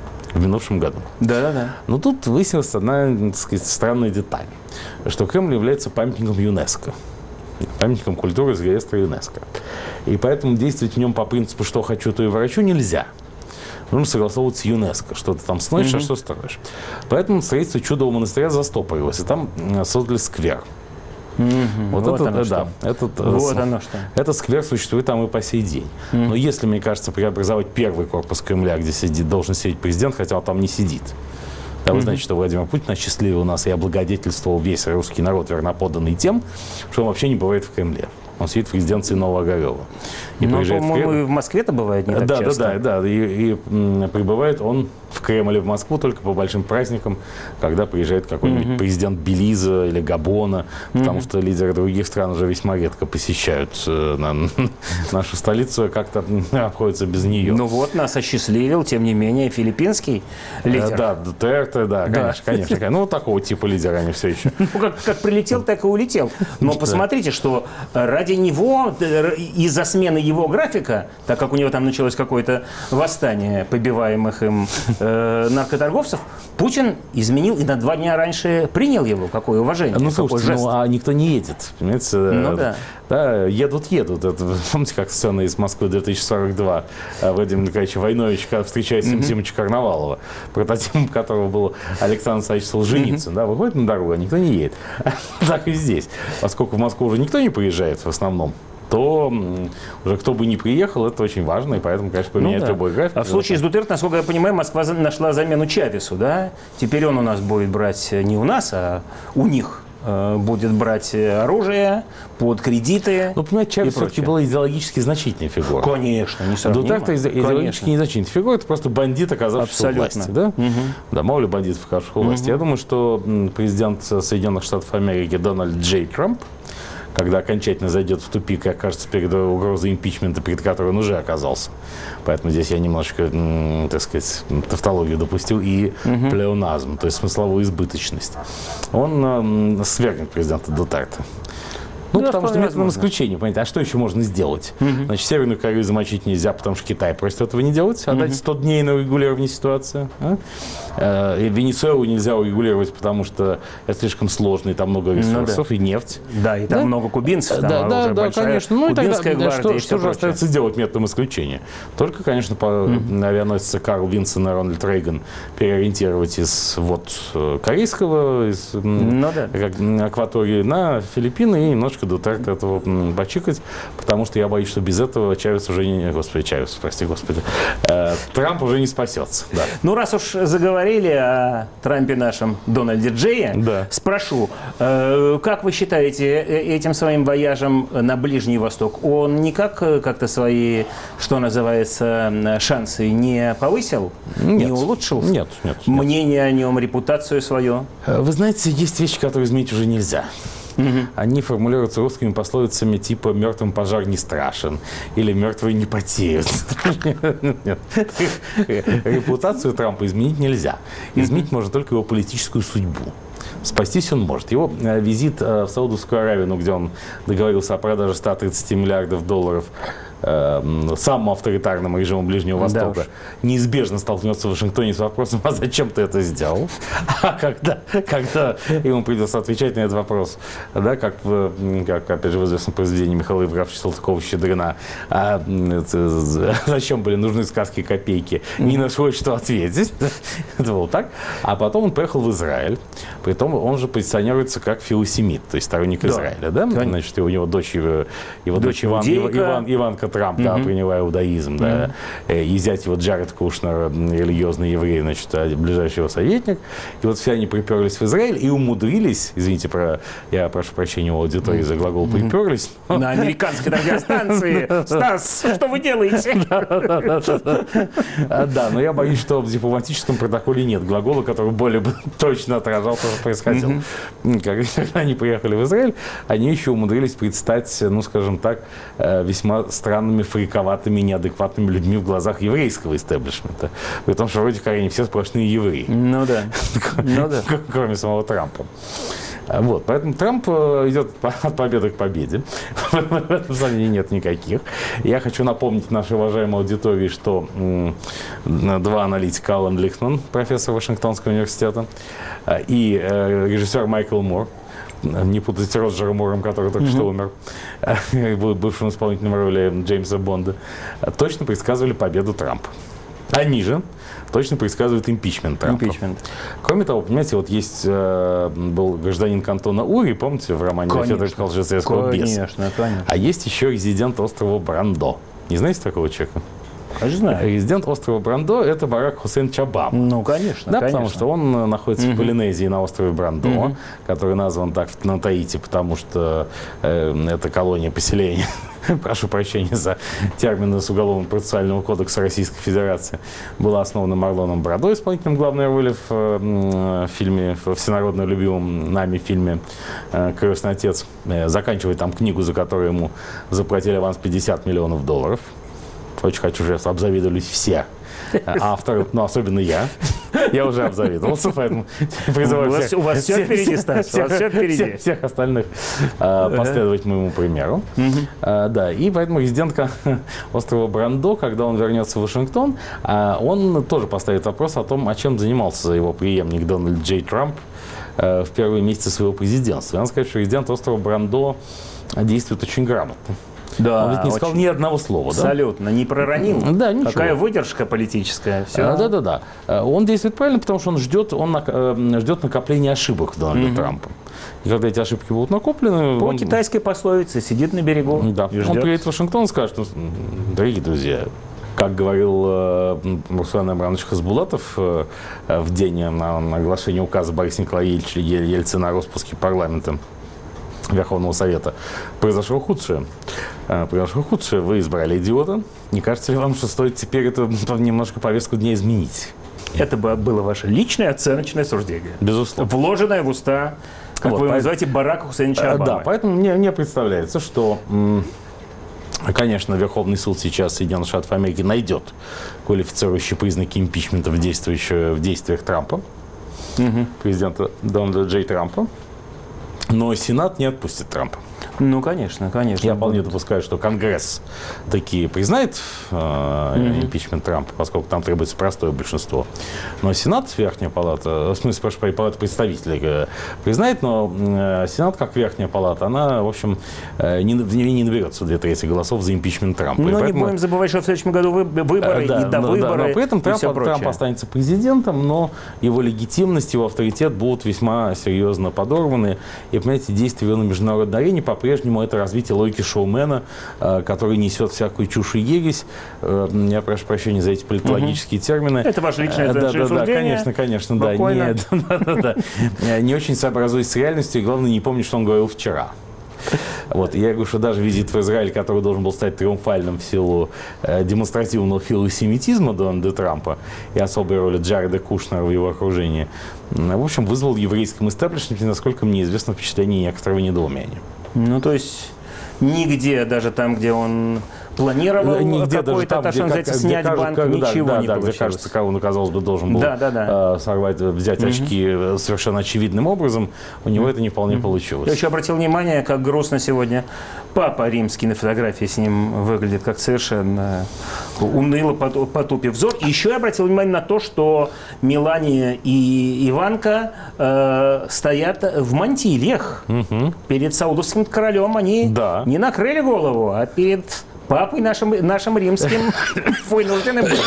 в минувшем году. Да-да-да. Но тут выяснилась одна, так сказать, странная деталь, что Кремль является памятником ЮНЕСКО. Памятником культуры из реестра ЮНЕСКО. И поэтому действовать в нем по принципу «что хочу, то и ворочу» нельзя. Нужно согласовывать с ЮНЕСКО, что ты там строишь, mm-hmm. а что строишь. Поэтому строительство Чудового монастыря застопорилось, и там создали сквер. Mm-hmm. Вот, вот, это, да, этот, вот с, оно что. Этот сквер существует там и по сей день. Mm-hmm. Но если, мне кажется, преобразовать первый корпус Кремля, где сидит, должен сидеть президент, хотя он там не сидит. Да, вы mm-hmm. знаете, что Владимир Путин осчастливил нас и облагодетельствовал весь русский народ, верноподданный тем, что он вообще не бывает в Кремле. Он сидит в резиденции Новоогарева. Ну, по-моему, и в Москве-то бывает не так да, часто. Да, да, да. И, и м, прибывает он в Кремль, в Москву только по большим праздникам, когда приезжает какой-нибудь mm-hmm. президент Белиза или Габона, mm-hmm. потому что лидеры других стран уже весьма редко посещают э, на, нашу столицу, как-то обходятся без нее. Ну вот, нас осчастливил, тем не менее, филиппинский лидер. Да, Дутерте, да, да, конечно, конечно. Ну, вот такого типа лидера они все еще. Ну, как, как прилетел, так и улетел. Но посмотрите, что ради него, из-за смены его графика, так как у него там началось какое-то восстание побиваемых им э, наркоторговцев, Путин изменил и на два дня раньше принял его. Какое уважение, ну, какой слушайте, жест. Ну, а никто не едет, понимаете? Ну, да. Да, едут-едут. Это, помните, как сцена из Москвы две тысячи сорок два Владимир Николаевич Войнович, когда встречает mm-hmm. Симсимыча Карнавалова, прототипом которого был Александр Александрович Солженицын. Mm-hmm. Да, выходит на дорогу, а никто не едет. Так и здесь. Поскольку в Москву уже никто не приезжает в основном, то уже кто бы ни приехал, это очень важно, и поэтому, конечно, поменяет ну, да. любой график. А в случае с Дутерте, насколько я понимаю, Москва нашла замену Чавесу, да? Теперь он у нас будет брать не у нас, а у них. Будет брать оружие под кредиты. Ну, понимаете, Чавес все-таки была идеологически значительная фигура. Конечно, несравнимо. Дутерте идеологически незначительная фигура, это просто бандит, оказавшийся у власти. Да? Угу. Да, мало ли бандитов, оказавшихся у власти. Угу. Я думаю, что президент Соединенных Штатов Америки Дональд Джей Трамп, когда окончательно зайдет в тупик и окажется перед угрозой импичмента, перед которой он уже оказался. Поэтому здесь я немножечко, так сказать, тавтологию допустил и угу. плеоназм, то есть смысловую избыточность. Он свергнет президента Дутерте. Ну, да, потому что методом исключения, понимаете, а что еще можно сделать? Uh-huh. Значит, Северную Корею замочить нельзя, потому что Китай просит этого не делать, а uh-huh. дать сто дней на урегулирование ситуации. А? Э, Венесуэлу нельзя урегулировать, потому что это слишком сложно, и там много ресурсов, ну, да. и нефть. Да, и там да? много кубинцев, там да, да, да, конечно. Ну, кубинская тогда, гвардия. Что, и что же остается делать методом исключения? Только, конечно, по uh-huh. авианосца Карл Винсон и Рональд Рейган переориентировать из вот корейского, из ну, да. акватории на Филиппины и немножко Дутерте этого почикать, потому что я боюсь, что без этого Чавес уже не... Господи, Чавес, прости, господи. Э, Трамп уже не спасется. Да. Ну, раз уж заговорили о Трампе нашем Дональде Джее, да. спрошу, э, как вы считаете, этим своим вояжем на Ближний Восток, он никак как-то свои, что называется, шансы не повысил? Нет. Не улучшил? Нет, нет. Мнение о нем, репутацию свою? Вы знаете, есть вещи, которые изменить уже нельзя. Угу. Они формулируются русскими пословицами типа «мертвым пожар не страшен» или «мертвые не потеют». Репутацию Трампа изменить нельзя. Изменить можно только его политическую судьбу. Спастись он может. Его визит в Саудовскую Аравию, ну, где он договорился о продаже ста тридцати миллиардов долларов самому авторитарному режиму Ближнего Востока, да неизбежно столкнется в Вашингтоне с вопросом, а зачем ты это сделал? А когда, когда ему придется отвечать на этот вопрос, да, как, в, как опять же в известном произведении Михаила Евграфовича Салтыкова-Щедрина, а, зачем были нужны сказки копейки, не нашлось, что ответить. Это было так. А потом он поехал в Израиль, притом он же позиционируется как филосемит, то есть сторонник да. Израиля. Да? Значит, и у него дочь, его дочь, дочь Иван, Иван, Иванка Иванка Трамп, mm-hmm. да, приняла иудаизм, mm-hmm. да, и зять его Джаред Кушнер, религиозный еврей, значит, ближайший его советник. И вот все они приперлись в Израиль и умудрились, извините, про, я прошу прощения у аудитории за глагол «приперлись». На американской радиостанции. Стас, что вы делаете? Да, но я боюсь, что в дипломатическом протоколе нет глагола, который более точно отражал то, что происходило. Когда они приехали в Израиль, они еще умудрились предстать, ну, скажем так, весьма странными, фриковатыми, неадекватными людьми в глазах еврейского истеблишмента. При том, что вроде как они все сплошные евреи. Ну да. Ну да. Кроме самого Трампа. Вот, поэтому Трамп идет от победы к победе. В этом сомнений нет никаких. Я хочу напомнить нашей уважаемой аудитории, что м, два аналитика, Алан Лихтман, профессор Вашингтонского университета, и э, режиссер Майкл Мур, не путать с Роджером Муром, который только mm-hmm. что умер, бывшим исполнителем роли Джеймса Бонда, точно предсказывали победу Трампа. Они же точно предсказывают импичмент Трампа. Импичмент. Кроме того, понимаете, вот есть э, был гражданин кантона Ури, помните, в романе Федора Колжецевского «Бес». Конечно, конечно. А есть еще резидент острова Брандо. Не знаете такого человека? Конечно, знаю. Резидент острова Брандо – это Барак Хусейн Чабам. Ну, конечно, да, конечно. Потому что он находится mm-hmm. в Полинезии на острове Брандо, mm-hmm. который назван так на Таити, потому что э, это колония поселения. Прошу прощения за термины с Уголовно-процессуального кодекса Российской Федерации. Была основана Марлоном Брандо, исполнителем главной роли в э, фильме, в всенародно любимом нами фильме э, «Крестный отец». Э, заканчивает там книгу, за которую ему заплатили аванс пятьдесят миллионов долларов. Очень хочу, чтобы обзавидовались все авторы, но особенно я. Я уже обзавидовался, поэтому призываю всех... У вас все впереди, Стас, у вас все впереди. Всех остальных последовать моему примеру. Да, и поэтому резидентка острова Брандо, когда он вернется в Вашингтон, он тоже поставит вопрос о том, о чем занимался его преемник Дональд Джей Трамп в первые месяцы своего президентства. Надо сказать, что резидент острова Брандо действует очень грамотно. Да, он ведь не сказал ни одного слова. Абсолютно, да? Не проронил. Да, ничего. Какая выдержка политическая. Все. А, да, да, да. Он действует правильно, потому что он ждет, он на, ждет накопления ошибок Дональда mm-hmm. Трампа. И когда эти ошибки будут накоплены... По он... китайской пословице сидит на берегу. Да. И он приедет в Вашингтон и скажет: дорогие друзья, как говорил э, Руслан Абрамович Хасбулатов э, в день на, на оглашения указа Бориса Николаевича Ельцина о распуске парламента Верховного Совета, произошло худшее. Произошло худшее. Вы избрали идиота. Не кажется ли вам, что стоит теперь эту немножко повестку дня изменить? Это было ваше личное оценочное суждение. Безусловно. Вложенное в уста, как вот, вы поэтому... называете, Барака Хусейновича Обамы. Да, поэтому мне, мне представляется, что, конечно, Верховный суд сейчас Соединенных Штатов Америки найдет квалифицирующие признаки импичмента в, в действиях Трампа, угу. президента Дональда Джей Трампа. Но Сенат не отпустит Трампа. Ну, конечно, конечно. Я вполне допускаю, что Конгресс таки признает э, mm-hmm. импичмент Трампа, поскольку там требуется простое большинство. Но Сенат, Верхняя палата, в смысле, прошу, палата представителей э, признает, но э, Сенат, как Верхняя палата, она, в общем, э, не, в ней не наберется две трети голосов за импичмент Трампа. Но поэтому... не будем забывать, что в следующем году выборы э, да, и до но, выборы. Да, но при этом Трамп, Трамп останется президентом, но его легитимность, его авторитет будут весьма серьезно подорваны. И, понимаете, действия на международной арене по-прежнему это развитие логики шоумена, который несет всякую чушь и ересь. Я прошу прощения за эти политологические угу. термины. Это ваше личное да, да, да, конечно, конечно, да. Не, да, да, да. Не очень сообразуясь с реальностью, и главное, не помню, что он говорил вчера. Вот. Я говорю, что даже визит в Израиль, который должен был стать триумфальным в силу э, демонстративного филосемитизма Дональда Трампа и особой роли Джареда Кушнера в его окружении, э, в общем, вызвал в еврейском истеблишменте, насколько мне известно, впечатление некоторого недоумения. Ну, то есть нигде, даже там, где он планировал нигде какой-то, так что называется, снять где, банк, как, ничего да, не да, получилось. Где, кажется, как он, казалось бы, должен был да, да, да. Э, сорвать, взять mm-hmm. очки совершенно очевидным образом, у него mm-hmm. это не вполне mm-hmm. получилось. Я еще обратил внимание, как грустно сегодня Папа Римский на фотографии с ним выглядит, как совершенно уныло потупив взор. И еще я обратил внимание на то, что Мелания и Иванка э, стоят в мантильях. Mm-hmm. Перед саудовским королем они да. не накрыли голову, а перед папой нашим, нашим римским вынуждены были.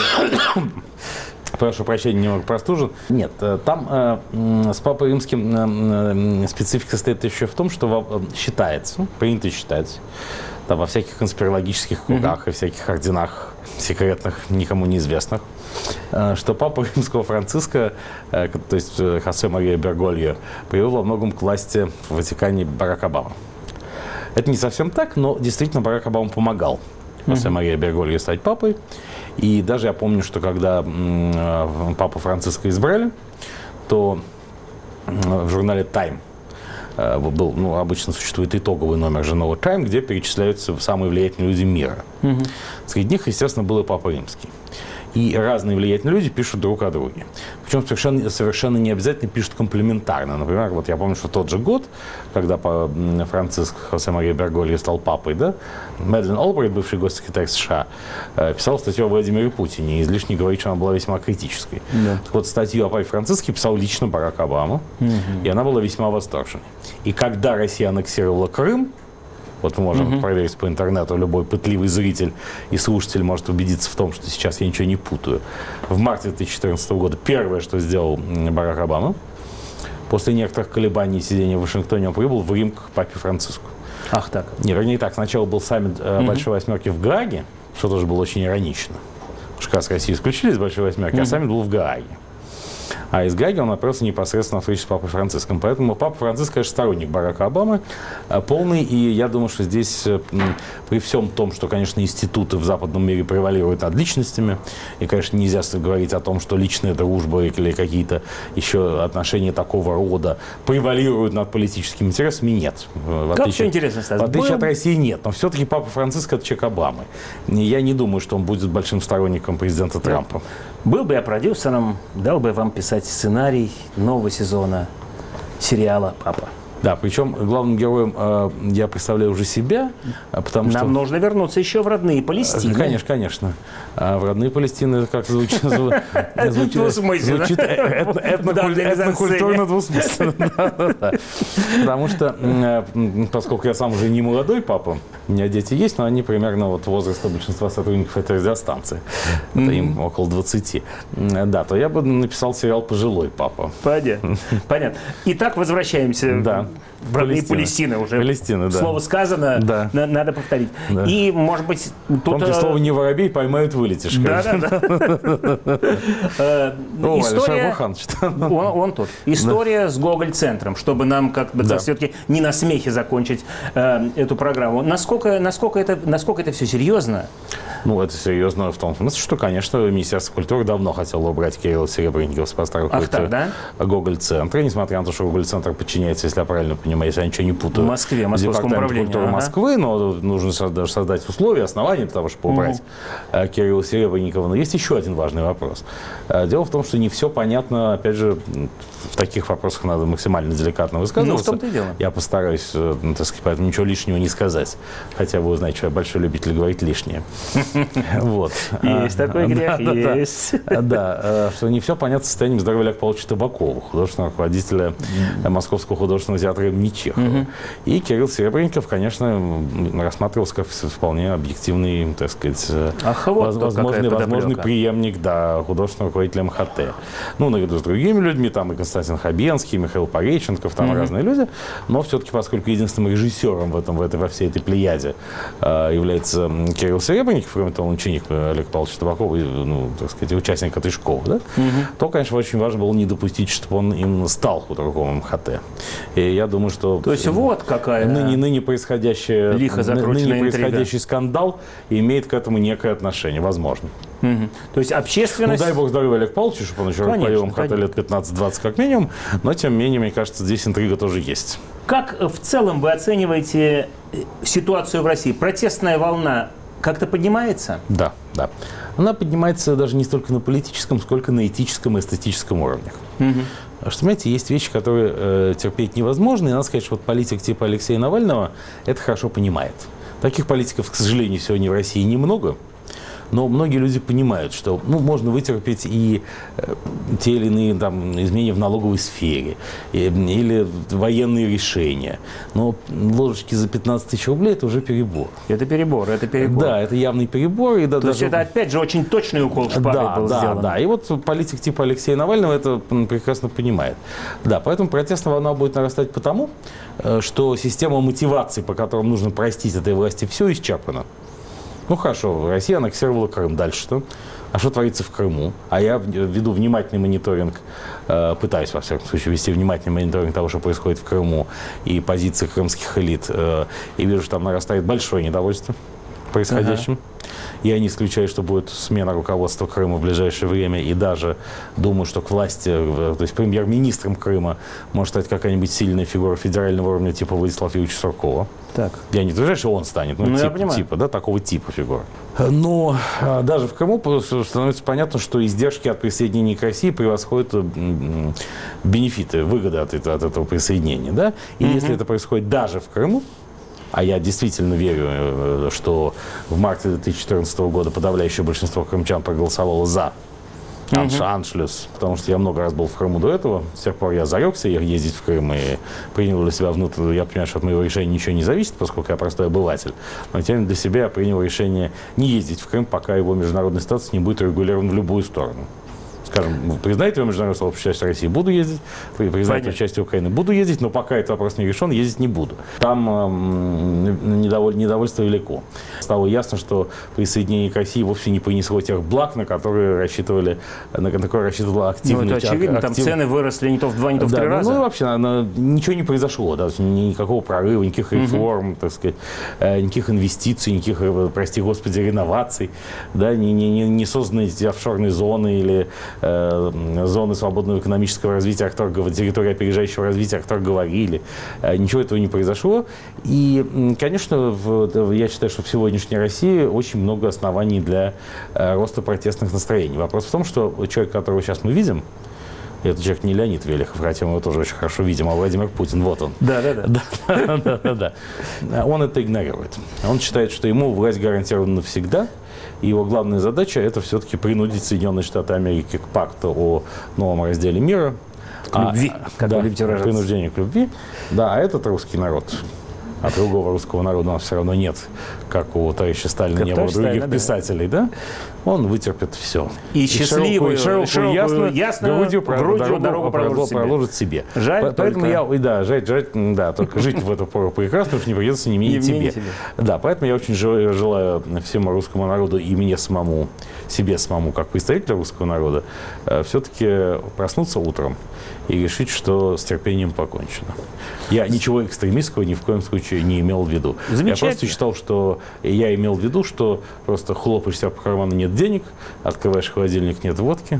Прошу прощения, немного простужен. Нет, там э, с Папой Римским э, специфика состоит еще в том, что считается, принято считать, да, во всяких конспирологических кругах mm-hmm. и всяких орденах секретных, никому неизвестных, что папа римского Франциска, то есть Хосе Мария Бергольо, привел во многом к власти в Ватикане Барак Обама. Это не совсем так, но действительно Барак Обама помогал Хосе mm-hmm. Мария Бергольо стать папой. И даже я помню, что когда папу Франциска избрали, то в журнале Time был, ну, обычно существует итоговый номер журнала Time, где перечисляются самые влиятельные люди мира. Mm-hmm. Среди них, естественно, был и Папа Римский. И разные влиятельные люди пишут друг о друге. Причем совершенно, совершенно не обязательно пишут комплиментарно. Например, вот я помню, что тот же год, когда Франциск Хосе Мария Бергольо стал папой, да, Мэдлен Олбрайт, бывший госсекретарь США, писал статью о Владимире Путине. И излишне говорить, что она была весьма критической. Да. Так вот, статью о папе Франциске писал лично Барак Обама, угу. и она была весьма восторженной. И когда Россия аннексировала Крым, вот мы можем uh-huh. проверить по интернету, любой пытливый зритель и слушатель может убедиться в том, что сейчас я ничего не путаю. В марте две тысячи четырнадцатого года первое, что сделал Барак Обама, после некоторых колебаний и сидения в Вашингтоне, он прибыл в Рим к папе Франциску. Ах так. Не, вернее так, сначала был саммит uh-huh. Большой Восьмерки в Гааге, что тоже было очень иронично. Потому что как раз Россию исключили из Большой Восьмерки, uh-huh. а саммит был в Гааге. А из Гааги он отправился непосредственно на встречу с папой Франциском. Поэтому папа Франциск, конечно, сторонник Барака Обамы полный. И я думаю, что здесь при всем том, что, конечно, институты в западном мире превалируют над личностями, и, конечно, нельзя говорить о том, что личная дружба или какие-то еще отношения такого рода превалируют над политическими интересами, нет. В как все интересно, Стас. В отличие от России нет. Но все-таки папа Франциск – это человек Обамы. И я не думаю, что он будет большим сторонником президента Трампа. Был бы я продюсером, дал бы вам писать сценарий нового сезона сериала «Папа». Да, причем главным героем э, я представляю уже себя, потому Нам что... Нам нужно вернуться еще в родные Палестины. Конечно, конечно. А в родные Палестины как звучит? Звучит этнокультурно двусмысленно. Потому что, поскольку я сам уже не молодой папа, у меня дети есть, но они примерно вот возраста большинства сотрудников этой радиостанции. Им около двадцати. Да, то я бы написал сериал «Пожилой папа». Понятно. Понятно. Итак, возвращаемся. Да. В родные Палестины уже. Палестина, да. Слово сказано, да. на, надо повторить. Да. И, может быть, тут... Помните, слово «не воробей» поймают, вылетишь. Да, да, да. История... Он тут. История с Гоголь-центром, чтобы нам как-то все-таки не на смехе закончить эту программу. Насколько это все серьезно? Ну, это серьезно в том смысле, что, конечно, Министерство культуры давно хотело убрать Кирилла Серебренникова с поста руководителя Гоголь-центра, несмотря на то, что Гоголь-центр подчиняется, если я правильно понимаю, если я ничего не путаю, в Москве, Московскому управлению культуры ага. Москвы, но нужно даже создать условия, основания для того, чтобы убрать угу. Кирилла Серебренникова. Но есть еще один важный вопрос. Дело в том, что не все понятно, опять же, в таких вопросах надо максимально деликатно высказываться. Ну, в том-то и дело. Я постараюсь, так сказать, поэтому ничего лишнего не сказать. Хотя вы знаете, что я большой любитель говорить лишнее. Вот. Есть такой грех, есть. Да, что не все понятно с состоянием здоровья Олега Павловича Табакова, художественного руководителя Московского художественного театра имени Чехова. И Кирилл Серебренников, конечно, рассматривался как вполне объективный, так сказать, возможный преемник, да, художественного руководителя МХТ. Ну, наряду с другими людьми, там и Константин Хабенский, и Михаил Пореченков, там разные люди. Но все-таки, поскольку единственным режиссером в этом, в этой, во всей этой плеяде является Кирилл Серебренников, кроме того, он ученик Олега Павловича Табакова, ну, так сказать, участник этой школы, да, угу. то, конечно, очень важно было не допустить, чтобы он им стал художником МХТ. И я думаю, что... То есть вот какая ныне, ныне происходящее, лихо ныне происходящий скандал имеет к этому некое отношение, возможно. Угу. То есть общественность... Ну, дай бог здоровья Олег Павлович, чтобы он еще руководил МХТ лет пятнадцать-двадцать как минимум, но, тем не менее, мне кажется, здесь интрига тоже есть. Как в целом вы оцениваете ситуацию в России? Протестная волна как-то поднимается? Да, да. Она поднимается даже не столько на политическом, сколько на этическом и эстетическом уровнях. Угу. Что, понимаете, есть вещи, которые э, терпеть невозможно, и надо сказать, что вот политик типа Алексея Навального это хорошо понимает. Таких политиков, к сожалению, сегодня в России немного, Но многие люди понимают, что ну, можно вытерпеть и э, те или иные там, изменения в налоговой сфере, и, или военные решения. Но ложечки за пятнадцать тысяч рублей – это уже перебор. Это перебор, это перебор. Да, это явный перебор. И, да, То даже... есть это опять же очень точный укол шпагой да, был да, сделан. Да, и вот политик типа Алексея Навального это прекрасно понимает. Да, поэтому протестная волна будет нарастать потому, что система мотивации, по которым нужно простить этой власти, все исчерпана. Ну хорошо, Россия аннексировала Крым, дальше что? А что творится в Крыму? А я веду внимательный мониторинг, э, пытаюсь, во всяком случае, вести внимательный мониторинг того, что происходит в Крыму и позиции крымских элит. Э, и вижу, что там нарастает большое недовольство происходящим. Ага. Я не исключаю, что будет смена руководства Крыма в ближайшее время. И даже думаю, что к власти, то есть премьер-министром Крыма может стать какая-нибудь сильная фигура федерального уровня, типа Владислава Юрьевича Суркова. Так. Я не утверждаю, что он станет, но ну, типа, типа, да, такого типа фигуры. Но а, даже в Крыму становится понятно, что издержки от присоединения к России превосходят м, бенефиты, выгоды от, от этого присоединения. Да? И mm-hmm. если это происходит даже в Крыму, а я действительно верю, что в марте две тысячи четырнадцатого года подавляющее большинство крымчан проголосовало за анш, uh-huh. аншлюс, потому что я много раз был в Крыму до этого. С тех пор я зарекся ездить в Крым и принял для себя внутрь. Я понимаю, что от моего решения ничего не зависит, поскольку я простой обыватель. Но тем не менее для себя я принял решение не ездить в Крым, пока его международный статус не будет регулирован в любую сторону. Скажем, признает его международное сообщество часть России, буду ездить, признает его часть Украины, буду ездить, но пока этот вопрос не решен, ездить не буду. Там эм, недоволь, недовольство велико. Стало ясно, что присоединение к России вовсе не принесло тех благ, на которые рассчитывали, на которые рассчитывала активная... Ну, это очевидно, актив... там цены выросли не то в два, не то в да, три ну, раза. Ну, и вообще, она, ничего не произошло, да, никакого прорыва, никаких реформ, uh-huh. так сказать, никаких инвестиций, никаких, прости господи, реноваций, да, не, не, не созданы эти офшорные зоны или зоны свободного экономического развития, о которых, территории опережающего развития, о которых говорили. Ничего этого не произошло. И, конечно, в, я считаю, что в сегодняшней России очень много оснований для роста протестных настроений. Вопрос в том, что человек, которого сейчас мы видим, этот человек не Леонид Велихов, хотя мы его тоже очень хорошо видим, а Владимир Путин, вот он. Да, да, да. Он это игнорирует. Он считает, что ему власть гарантирована навсегда. И его главная задача – это все-таки принудить Соединенные Штаты Америки к пакту о новом разделе мира. К любви, а, как да, вы любите выражаться. Принуждение к любви. Да, а этот русский народ. А другого русского народа у нас все равно нет, как у товарища Сталина как не было других Сталина, писателей, да. да? Он вытерпит все. И, и счастливую, широкую, широкую, ясную, ясную грудью, грудью дорогу, дорогу проложит, себе. проложит себе. Жаль Поэтому только... я, да, жаль, жаль, да, только жить в эту пору прекрасно, потому что не придется ни мне, ни тебе. тебе. Да, поэтому я очень желаю всему русскому народу и мне самому, себе самому, как представителю русского народа, все-таки проснуться утром и решить, что с терпением покончено. Я ничего экстремистского ни в коем случае не имел в виду. Я просто считал, что я имел в виду, что просто хлопаешь себя по карману, нет денег, открываешь холодильник, нет водки,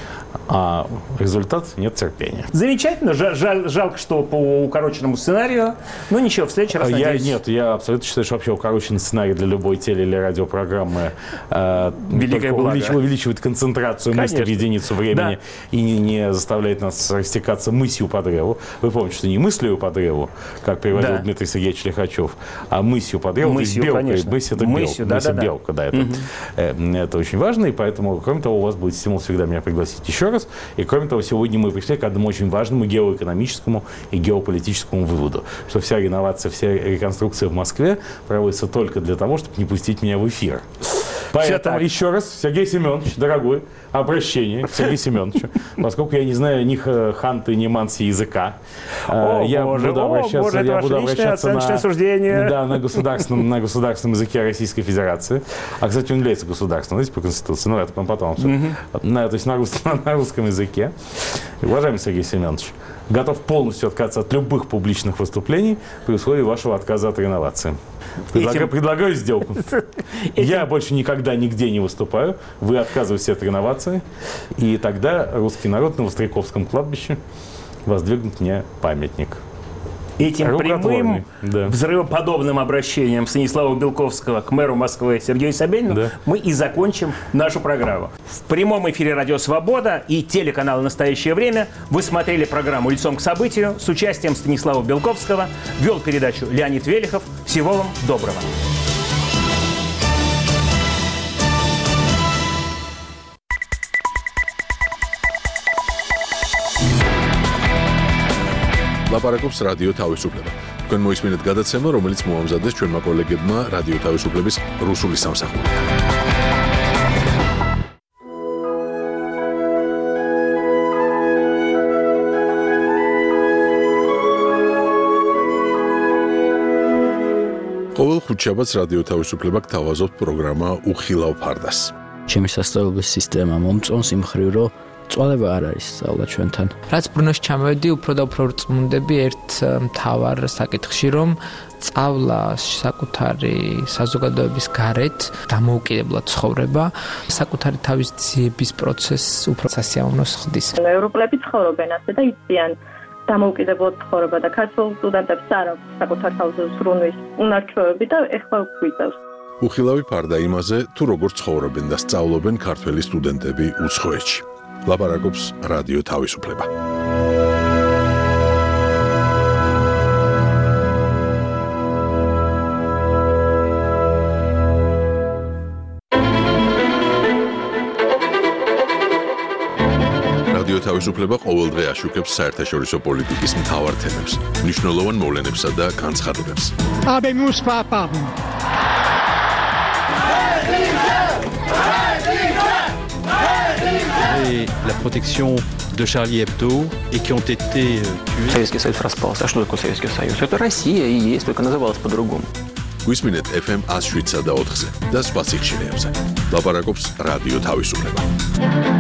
а результат – нет терпения. Замечательно. Жаль, жаль, жалко, что по укороченному сценарию. Но ничего, в следующий раз, я, надеюсь... Нет, я абсолютно считаю, что вообще укороченный сценарий для любой теле- или радиопрограммы э, увелич, увеличивает концентрацию Конечно. мысли в единицу времени да. и не, не заставляет нас растекаться мысью по древу. Вы помните, что не мыслью по древу, как переводил да. Дмитрий Сергеевич Лихачев, а мысью по древу, мысью, то есть белка. Мысь – это мысью, белка. Да, да, белка да. Да, это, угу. э, это очень важно, и поэтому, кроме того, у вас будет стимул всегда меня пригласить еще раз. И кроме того, сегодня мы пришли к одному очень важному геоэкономическому и геополитическому выводу, что вся реновация, вся реконструкция в Москве проводится только для того, чтобы не пустить меня в эфир. Поэтому еще раз, Сергей Семенович, дорогой, обращение к Сергею Семеновичу, поскольку я не знаю ни ханты, ни манси языка, о, я боже, буду обращаться, о, боже, я буду обращаться на, да, на, государственном, на государственном языке Российской Федерации. А, кстати, он является государственным, знаете, по Конституции, ну, это потом. Угу. На, то есть на русском, на русском языке. Уважаемый Сергей Семенович, готов полностью отказаться от любых публичных выступлений при условии вашего отказа от реновации. Предлагаю, Этим... предлагаю сделку. Этим... Я больше никогда нигде не выступаю. Вы отказываетесь от реновации. И тогда русский народ на Востряковском кладбище воздвигнет мне памятник. Этим прямым, да. взрывоподобным обращением Станислава Белковского к мэру Москвы Сергею Собянину да. мы и закончим нашу программу. В прямом эфире «Радио Свобода» и телеканала «Настоящее время» вы смотрели программу «Лицом к событию» с участием Станислава Белковского. Вел передачу Леонид Велихов. Всего вам доброго. ლაპარაკობს რადიო თავისუფლება. თქვენ მოისმინეთ გადაცემა, რომელიც მოამზადეს ჩვენმა კოლეგებმა რადიო თავისუფლების რუსული სამსახურიდან. ყოველ ხუთშაბათს რადიო თავისუფლება გთავაზობთ პროგრამა უხილავ ფარდას. ჩემი სასწავლებლების სისტემა მომწონს იმ მხრივ, რომ წვალება არ არის სწავლა ჩვენთან. რაც ბრუნოში ჩამოვედი, უფრო და უფრო რწმუნდები ერთ მთავარ საკითხში, რომ სწავლა საკუთარი საზოგადოების გარეთ დამოუკიდებლად ცხოვრება, საკუთარი თავის ძიების პროცესს უფრო სასიამოვნოს ხდის. ევროპელები ცხოვრობენ ასე და იციან დამოუკიდებლად ცხოვრება და ქართულ სტუდენტებს არ აქვს საკუთარ თავზე ზრუნვის უნარჩვევები და ეხლა გვიწევს. უხილავი ფარდა იმაზე, თუ როგორ ცხოვრობენ და სწავლობენ ქართველი სტუდენტები უცხოეთში. ლაპარაკობს რადიო თავისუფლება. რადიო თავისუფლება ყოველდღე აშუქებს საერთაშორისო პოლიტიკის მთავარ თემებს, მნიშვნელოვან მოვლენებსა და განცხადებებს. Habemus papam. La protection de Charlie Hebdo et qui ont été tués. Советский Союз распался. А что такое Советский Союз? Это Россия и есть, только называлась по-другому. გვისმინეთ эф эм one oh seven და ოთხზე და სხვა სიხშირეებზე. ლაპარაკობს რადიო თავისუფლება.